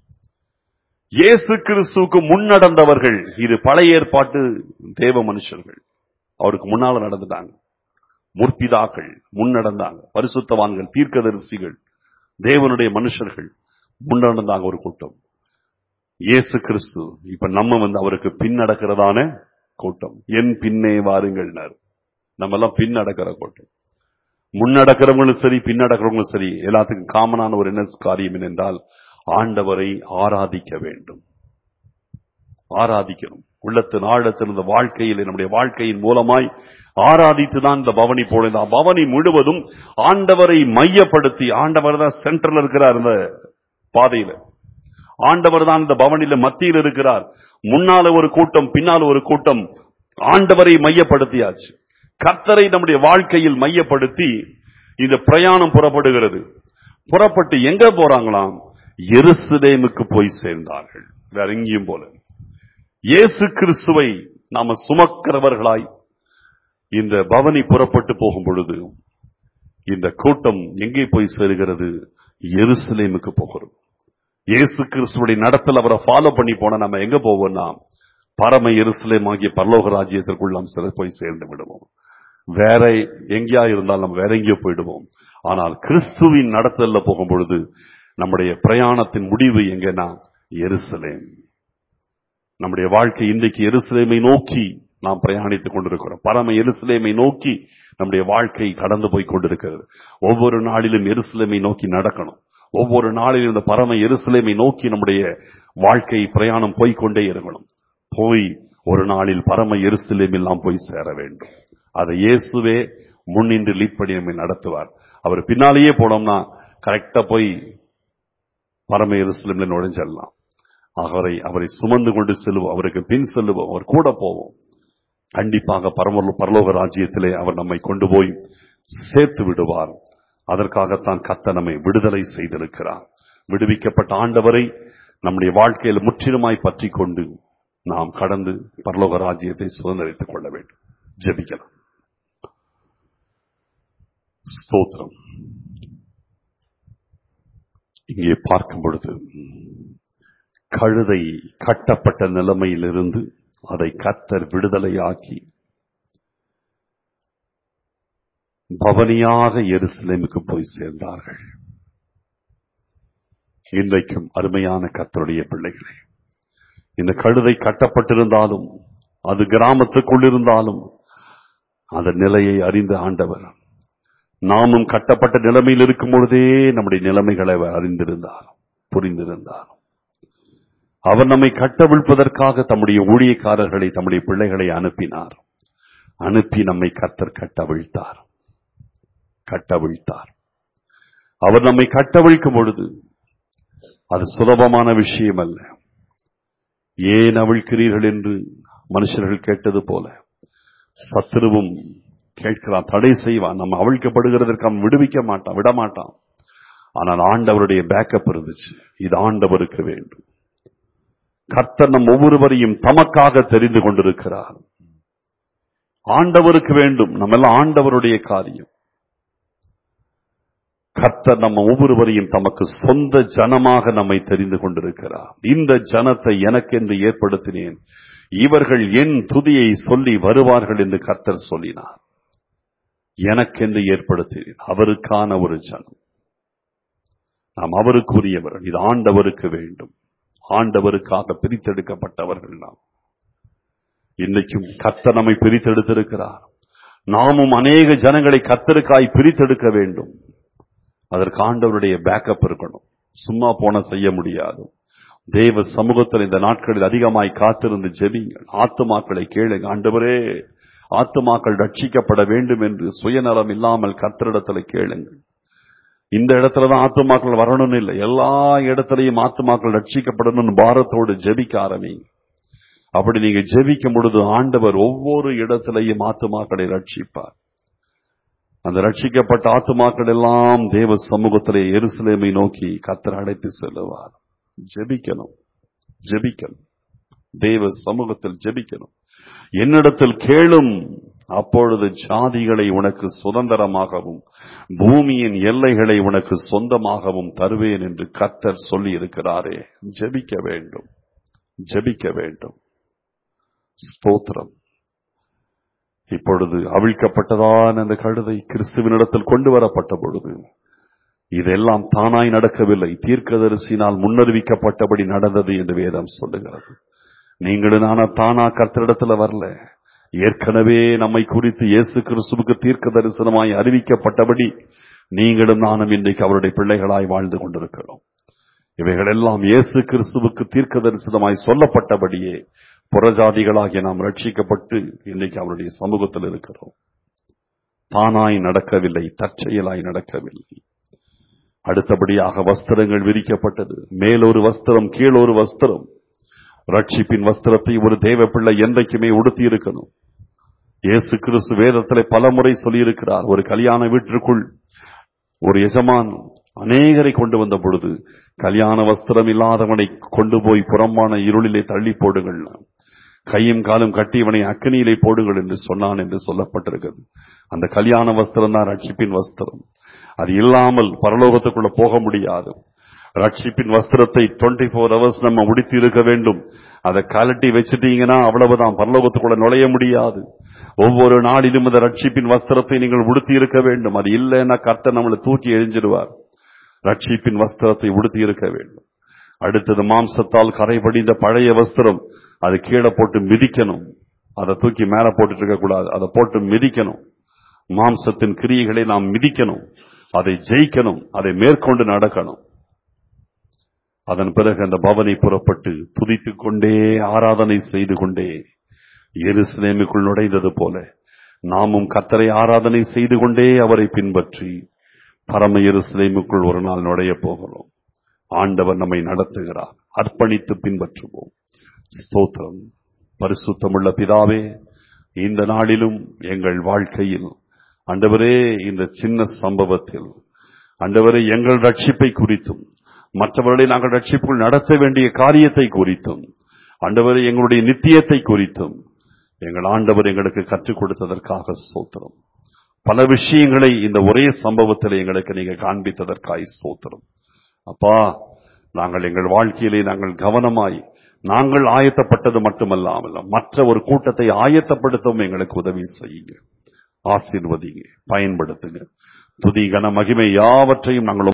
இயேசு கிறிஸ்துவுக்கு முன்னடந்தவர்கள் இது பழைய ஏற்பாட்டு தேவ மனுஷர்கள். அவருக்கு முன்னால நடந்துட்டாங்க. முற்பிதாக்கள் முன்னடந்தாங்க. பரிசுத்தவான்கள், தீர்க்கதரிசிகள், தேவனுடைய மனுஷர்கள் முன்னடந்தாங்க ஒரு கூட்டம். இயேசு கிறிஸ்து இப்ப நம்ம வந்து அவருக்கு பின் நடக்கிறதான கூட்டம். என் பின்னே வாருங்கள். நம்ம எல்லாம் பின் நடக்கிற கூட்டம். முன்னடக்கிறவங்களும் சரி பின்னடக்கிறவங்களும் சரி, எல்லாத்துக்கும் காமனான ஒரு என்ன காரியம் என்னென்றால் ஆண்டவரை ஆராதிக்க வேண்டும். ஆராதிக்கணும். உள்ளத்தின் ஆழத்தில் இந்த வாழ்க்கையில் நம்முடைய வாழ்க்கையின் மூலமாய் ஆராதித்துதான் இந்த பவனி போல. இந்த பவனி முழுவதும் ஆண்டவரை மையப்படுத்தி, ஆண்டவர் தான் சென்டர்ல இருக்கிறார். இந்த பாதையில ஆண்டவர் தான் இந்த பவனில மத்தியில் இருக்கிறார். முன்னால ஒரு கூட்டம், பின்னால ஒரு கூட்டம். ஆண்டவரை மையப்படுத்தியாச்சு. கர்த்தரை நம்முடைய வாழ்க்கையில் மையப்படுத்தி இந்த பிரயாணம் புறப்படுகிறது. புறப்பட்டு எங்க போறாங்களாம்? எருசலேமுக்கு போய் சேர்ந்தார்கள். வேற எங்கேயும் போல. இயேசு கிறிஸ்துவை நாம சுமக்கிறவர்களாய் இந்த பவனி புறப்பட்டு போகும் பொழுது இந்த கூட்டம் எங்கே போய் சேருகிறது? எருசலேமுக்கு போகிறது. இயேசு கிறிஸ்துவுடைய நடத்தல் அவரை ஃபாலோ பண்ணி போனா நம்ம எங்க போவோம்னா பரம எருசலேம் ஆகிய பரலோக ராஜ்யத்திற்குள் நாம் சில போய் சேர்ந்து விடுவோம். வேற எங்கேயா இருந்தால் நம்ம வேற எங்கேயோ போயிடுவோம். ஆனால் கிறிஸ்துவின் நடத்தல்ல போகும் பொழுது நம்முடைய பிரயாணத்தின் முடிவு எங்கன்னா எருசலேம். நம்முடைய வாழ்க்கை இன்றைக்கு எருசலேமை நோக்கி நாம் பிரயாணித்துக் கொண்டிருக்கிறோம். பரம எருசலேமை நோக்கி நம்முடைய வாழ்க்கை கடந்து போய் கொண்டிருக்கிறது. ஒவ்வொரு நாளிலும் எருசலேமை நோக்கி நடக்கணும். ஒவ்வொரு நாளிலும் இந்த பரம எருசலேமை நோக்கி நம்முடைய வாழ்க்கை பிரயாணம் போய்கொண்டே இருக்கணும். போய் ஒரு நாளில் பரம எருசலேமில் நாம் போய் சேர வேண்டும். அதை இயேசுவே முன்னின்று லீட் பண்ணி நம்மை நடத்துவார். அவர் பின்னாலேயே போனோம்னா கரெக்டா போய் பரம எருசலேமில் நுழைஞ்சிடலாம். அவரை அவரை சுமந்து கொண்டு செல்வோம், அவருக்கு பின் செல்லுவோம், அவர் கூட போவோம். கண்டிப்பாக பரம பரலோக ராஜ்யத்திலே அவர் நம்மை கொண்டு போய் சேர்த்து விடுவார். அதற்காகத்தான் கர்த்தர் நம்மை விடுதலை செய்திருக்கிறார். விடுவிக்கப்பட்ட ஆண்டவரை நம்முடைய வாழ்க்கையில் முற்றிலுமாய் பற்றி கொண்டு நாம் கடந்து பரலோக ராஜ்யத்தை சுதந்திரித்துக் கொள்ள வேண்டும். ஜெபிக்கலாம். ஸ்தோத்திரம். இங்கே பார்க்கும் பொழுது கழுதை கட்டப்பட்ட நிலைமையிலிருந்து அதை கர்த்தர் விடுதலையாக்கி பவனியாக எருசலேமுக்கு போய் சேர்ந்தார்கள். இன்றைக்கும் அருமையான கர்த்தருடைய பிள்ளைகளே, இந்த கழுதை கட்டப்பட்டிருந்தாலும், அது கிராமத்துக்குள் இருந்தாலும், அந்த நிலையை அறிந்த ஆண்டவர் நாமும் கட்டப்பட்ட நிலைமையில் இருக்கும் பொழுதே நம்முடைய நிலைமைகளை அறிந்திருந்தார், புரிந்திருந்தார். அவர் நம்மை கட்டவிழ்ப்பதற்காக தம்முடைய ஊழியக்காரர்களை, தம்முடைய பிள்ளைகளை அனுப்பினார். அனுப்பி நம்மை கர்த்தர் கட்டவிழ்த்தார் கட்டவிழ்த்தார் அவர் நம்மை கட்டவிழ்க்கும் பொழுது அது சுலபமான விஷயம் அல்ல. ஏன் அவிழ்க்கிறீர்கள் என்று மனுஷர்கள் கேட்டது போல சத்துருவும் கேட்கிறான், தடை செய்வான். நம்ம அவிழ்க்கப்படுகிறதற்கு அவன் விடுவிக்க மாட்டான், விடமாட்டான். ஆனால் ஆண்டவருடைய பேக்கப் இருந்துச்சு. இது ஆண்டவருக்கு வேண்டும். கர்த்தர் நம் ஒவ்வொருவரையும் தமக்காக தெரிந்து கொண்டிருக்கிறார். ஆண்டவருக்கு வேண்டும். நம்ம எல்லாம் ஆண்டவருடைய காரியம். கர்த்தர் நம்ம ஒவ்வொருவரையும் தமக்கு சொந்த ஜனமாக நம்மை தெரிந்து கொண்டிருக்கிறார். இந்த ஜனத்தை எனக்கென்று ஏற்படுத்தினேன், இவர்கள் என் துதியை சொல்லி வருவார்கள் என்று கர்த்தர் சொல்லினார். எனக்கென்று ஏற்படுத்தினேன், அவருக்கான ஒரு ஜனம். நாம் அவருக்குரியவர்கள். இது ஆண்டவருக்கு வேண்டும். ஆண்டவருக்காக பிரித்தெடுக்கப்பட்டவர்கள் நாம். இன்னைக்கும் கர்த்தர் நம்மை பிரித்தெடுத்திருக்கிறார். நாமும் அநேக ஜனங்களை கர்த்தருக்காய் பிரித்தெடுக்க வேண்டும். அதற்கு ஆண்டவருடைய பேக்கப் இருக்கணும். சும்மா போன செய்ய முடியாது. தேவ சமூகத்தில் இந்த நாட்களில் அதிகமாய் காத்திருந்து ஜெபிங்கள். ஆத்துமாக்களை கேளுங்க. ஆண்டவரே, ஆத்துமாக்கள் ரட்சிக்கப்பட வேண்டும் என்று சுயநலம் இல்லாமல் கர்த்தரிடத்தில் கேளுங்கள். இந்த இடத்துலதான் ஆத்துமாக்கள் வரணும்னு இல்லை, எல்லா இடத்திலையும் ஆத்துமாக்கள் ரட்சிக்கப்படணும் பாரத்தோடு ஜெபிக்க ஆரம்பிங்க. அப்படி நீங்க ஜெபிக்கும் பொழுது ஆண்டவர் ஒவ்வொரு இடத்திலையும் ஆத்துமாக்களை ரட்சிப்பார். அந்த ரட்சிக்கப்பட்ட ஆத்துமாக்கள் எல்லாம் தேவ சமூகத்திலே எருசலேமை நோக்கி கர்த்தர் அழைத்து செல்லுவார். ஜெபிக்கணும், ஜெபிக்கணும். தேவ சமூகத்தில் ஜெபிக்கணும். என்னிடத்தில் கேளும், அப்பொழுது ஜாதிகளை உனக்கு சுதந்திரமாகவும் பூமியின் எல்லைகளை உனக்கு சொந்தமாகவும் தருவேன் என்று கர்த்தர் சொல்லி இருக்கிறாரே. ஜெபிக்க வேண்டும், ஜெபிக்க வேண்டும். ஸ்தோத்திரம். இப்பொழுது அவிழ்க்கப்பட்டதான் அந்த கழுதை கிறிஸ்துவினிடத்தில் கொண்டு வரப்பட்ட பொழுது இதெல்லாம் தானாய் நடக்கவில்லை, தீர்க்கதரிசியினால் முன்னறிவிக்கப்பட்டபடி நடந்தது என்று வேதம் சொல்லுகிறது. நீங்களும் நானா தானா கர்த்தரிடத்துல வரல. ஏற்கனவே நம்மை குறித்து இயேசு கிறிஸ்துவுக்கு தீர்க்க தரிசனமாய் அறிவிக்கப்பட்டபடி நீங்களும் நானும் இன்றைக்கு அவருடைய பிள்ளைகளாய் வாழ்ந்து கொண்டிருக்கிறோம். இவைகள் எல்லாம் இயேசு கிறிஸ்துவுக்கு தீர்க்க தரிசனமாய் சொல்லப்பட்டபடியே புறஜாதிகளாகிய நாம் ரட்சிக்கப்பட்டு இன்றைக்கு அவருடைய சமூகத்தில் இருக்கிறோம். தானாய் நடக்கவில்லை, தற்செயலாய் நடக்கவில்லை. அடுத்தபடியாக வஸ்திரங்கள் விரிக்கப்பட்டது. மேலொரு வஸ்திரம், கீழொரு வஸ்திரம். ரட்சிப்பின் வஸ்திரத்தை ஒரு தேவ பிள்ளை என்றைக்குமே உடுத்தி இருக்கணும். இயேசு கிறிஸ்து வேதத்திலே பல முறை சொல்லியிருக்கிறார். ஒரு கல்யாண வீட்டிற்குள் ஒரு எஜமான் அநேகரை கொண்டு வந்த பொழுது கல்யாண வஸ்திரம் இல்லாதவனை கொண்டு போய் புறம்பான இருளிலே தள்ளி போடுங்கள், கையும் காலும் கட்டி இவனை அக்கினியிலே போடுங்கள் என்று சொன்னான் என்று சொல்லப்பட்டிருக்கிறது. அந்த கல்யாண வஸ்திரம் தான் ரட்சிப்பின் வஸ்திரம். அது இல்லாமல் பரலோகத்துக்குள்ள போக முடியாது. ரட்சிப்பின் வஸ்திரத்தை டுவெண்ட்டி போர் ஹவர்ஸ் நம்ம உடுத்தி இருக்க வேண்டும். அதை கலட்டி வச்சுட்டீங்கன்னா அவ்வளவுதான், பரலோகத்துக்குள்ள நுழைய முடியாது. ஒவ்வொரு நாளிலும் இந்த ரட்சிப்பின் வஸ்திரத்தை நீங்கள் உடுத்தி இருக்க வேண்டும். அது இல்லைன்னா கர்த்தர் நம்மளை தூக்கி எழிஞ்சிடுவார். ரட்சிப்பின் வஸ்திரத்தை உடுத்தி இருக்க வேண்டும். அடுத்தது மாம்சத்தால் கரைபடிந்த பழைய வஸ்திரம், அது கீழே போட்டு மிதிக்கணும். அதை தூக்கி மேல போட்டுட்டு இருக்க கூடாது, அதை போட்டு மிதிக்கணும். மாம்சத்தின் கிரியைகளை நாம் மிதிக்கணும், அதை ஜெயிக்கணும், அதை மேற்கொண்டு நடக்கணும். அதன் பிறகு அந்த பவனை புறப்பட்டு துதித்துக் கொண்டே ஆராதனை செய்து கொண்டே எருசலேமுக்குள் நுழைந்தது போல நாமும் கர்த்தரை ஆராதனை செய்து கொண்டே அவரை பின்பற்றி பரம எருசலேமுக்குள் ஒரு நாள் நுழைய போகிறோம். ஆண்டவர் நம்மை நடத்துகிறார். அர்ப்பணித்து பின்பற்றுவோம். ஸ்தோத்திரம். பரிசுத்தமுள்ள பிதாவே, இந்த நாளிலும் எங்கள் வாழ்க்கையில் ஆண்டவரே, இந்த சின்ன சம்பவத்தில் ஆண்டவரே எங்கள் ரட்சிப்பை குறித்தும் மற்றவர்களை நாங்கள் ரட்சிப்புக்குள் நடத்த வேண்டிய காரியத்தை குறித்தும் ஆண்டவரே எங்களுடைய நித்தியத்தை குறித்தும் எங்கள் ஆண்டவர் எங்களுக்கு கற்றுக் கொடுத்ததற்காக ஸ்தோத்திரம். பல விஷயங்களை இந்த ஒரே சம்பவத்தில் எங்களுக்கு நீங்க காண்பித்ததற்காய் ஸ்தோத்திரம். அப்பா, நாங்கள் எங்கள் வாழ்க்கையிலே நாங்கள் கவனமாய் நாங்கள் ஆயத்தப்பட்டது மட்டுமல்லாமல் மற்ற ஒரு கூட்டத்தை ஆயத்தப்படுத்தவும் எங்களுக்கு உதவி செய்யுங்க. ஆசீர்வதிங்க, பயன்படுத்துங்க. துதி கன மகிமை யாவற்றையும் நாங்கள்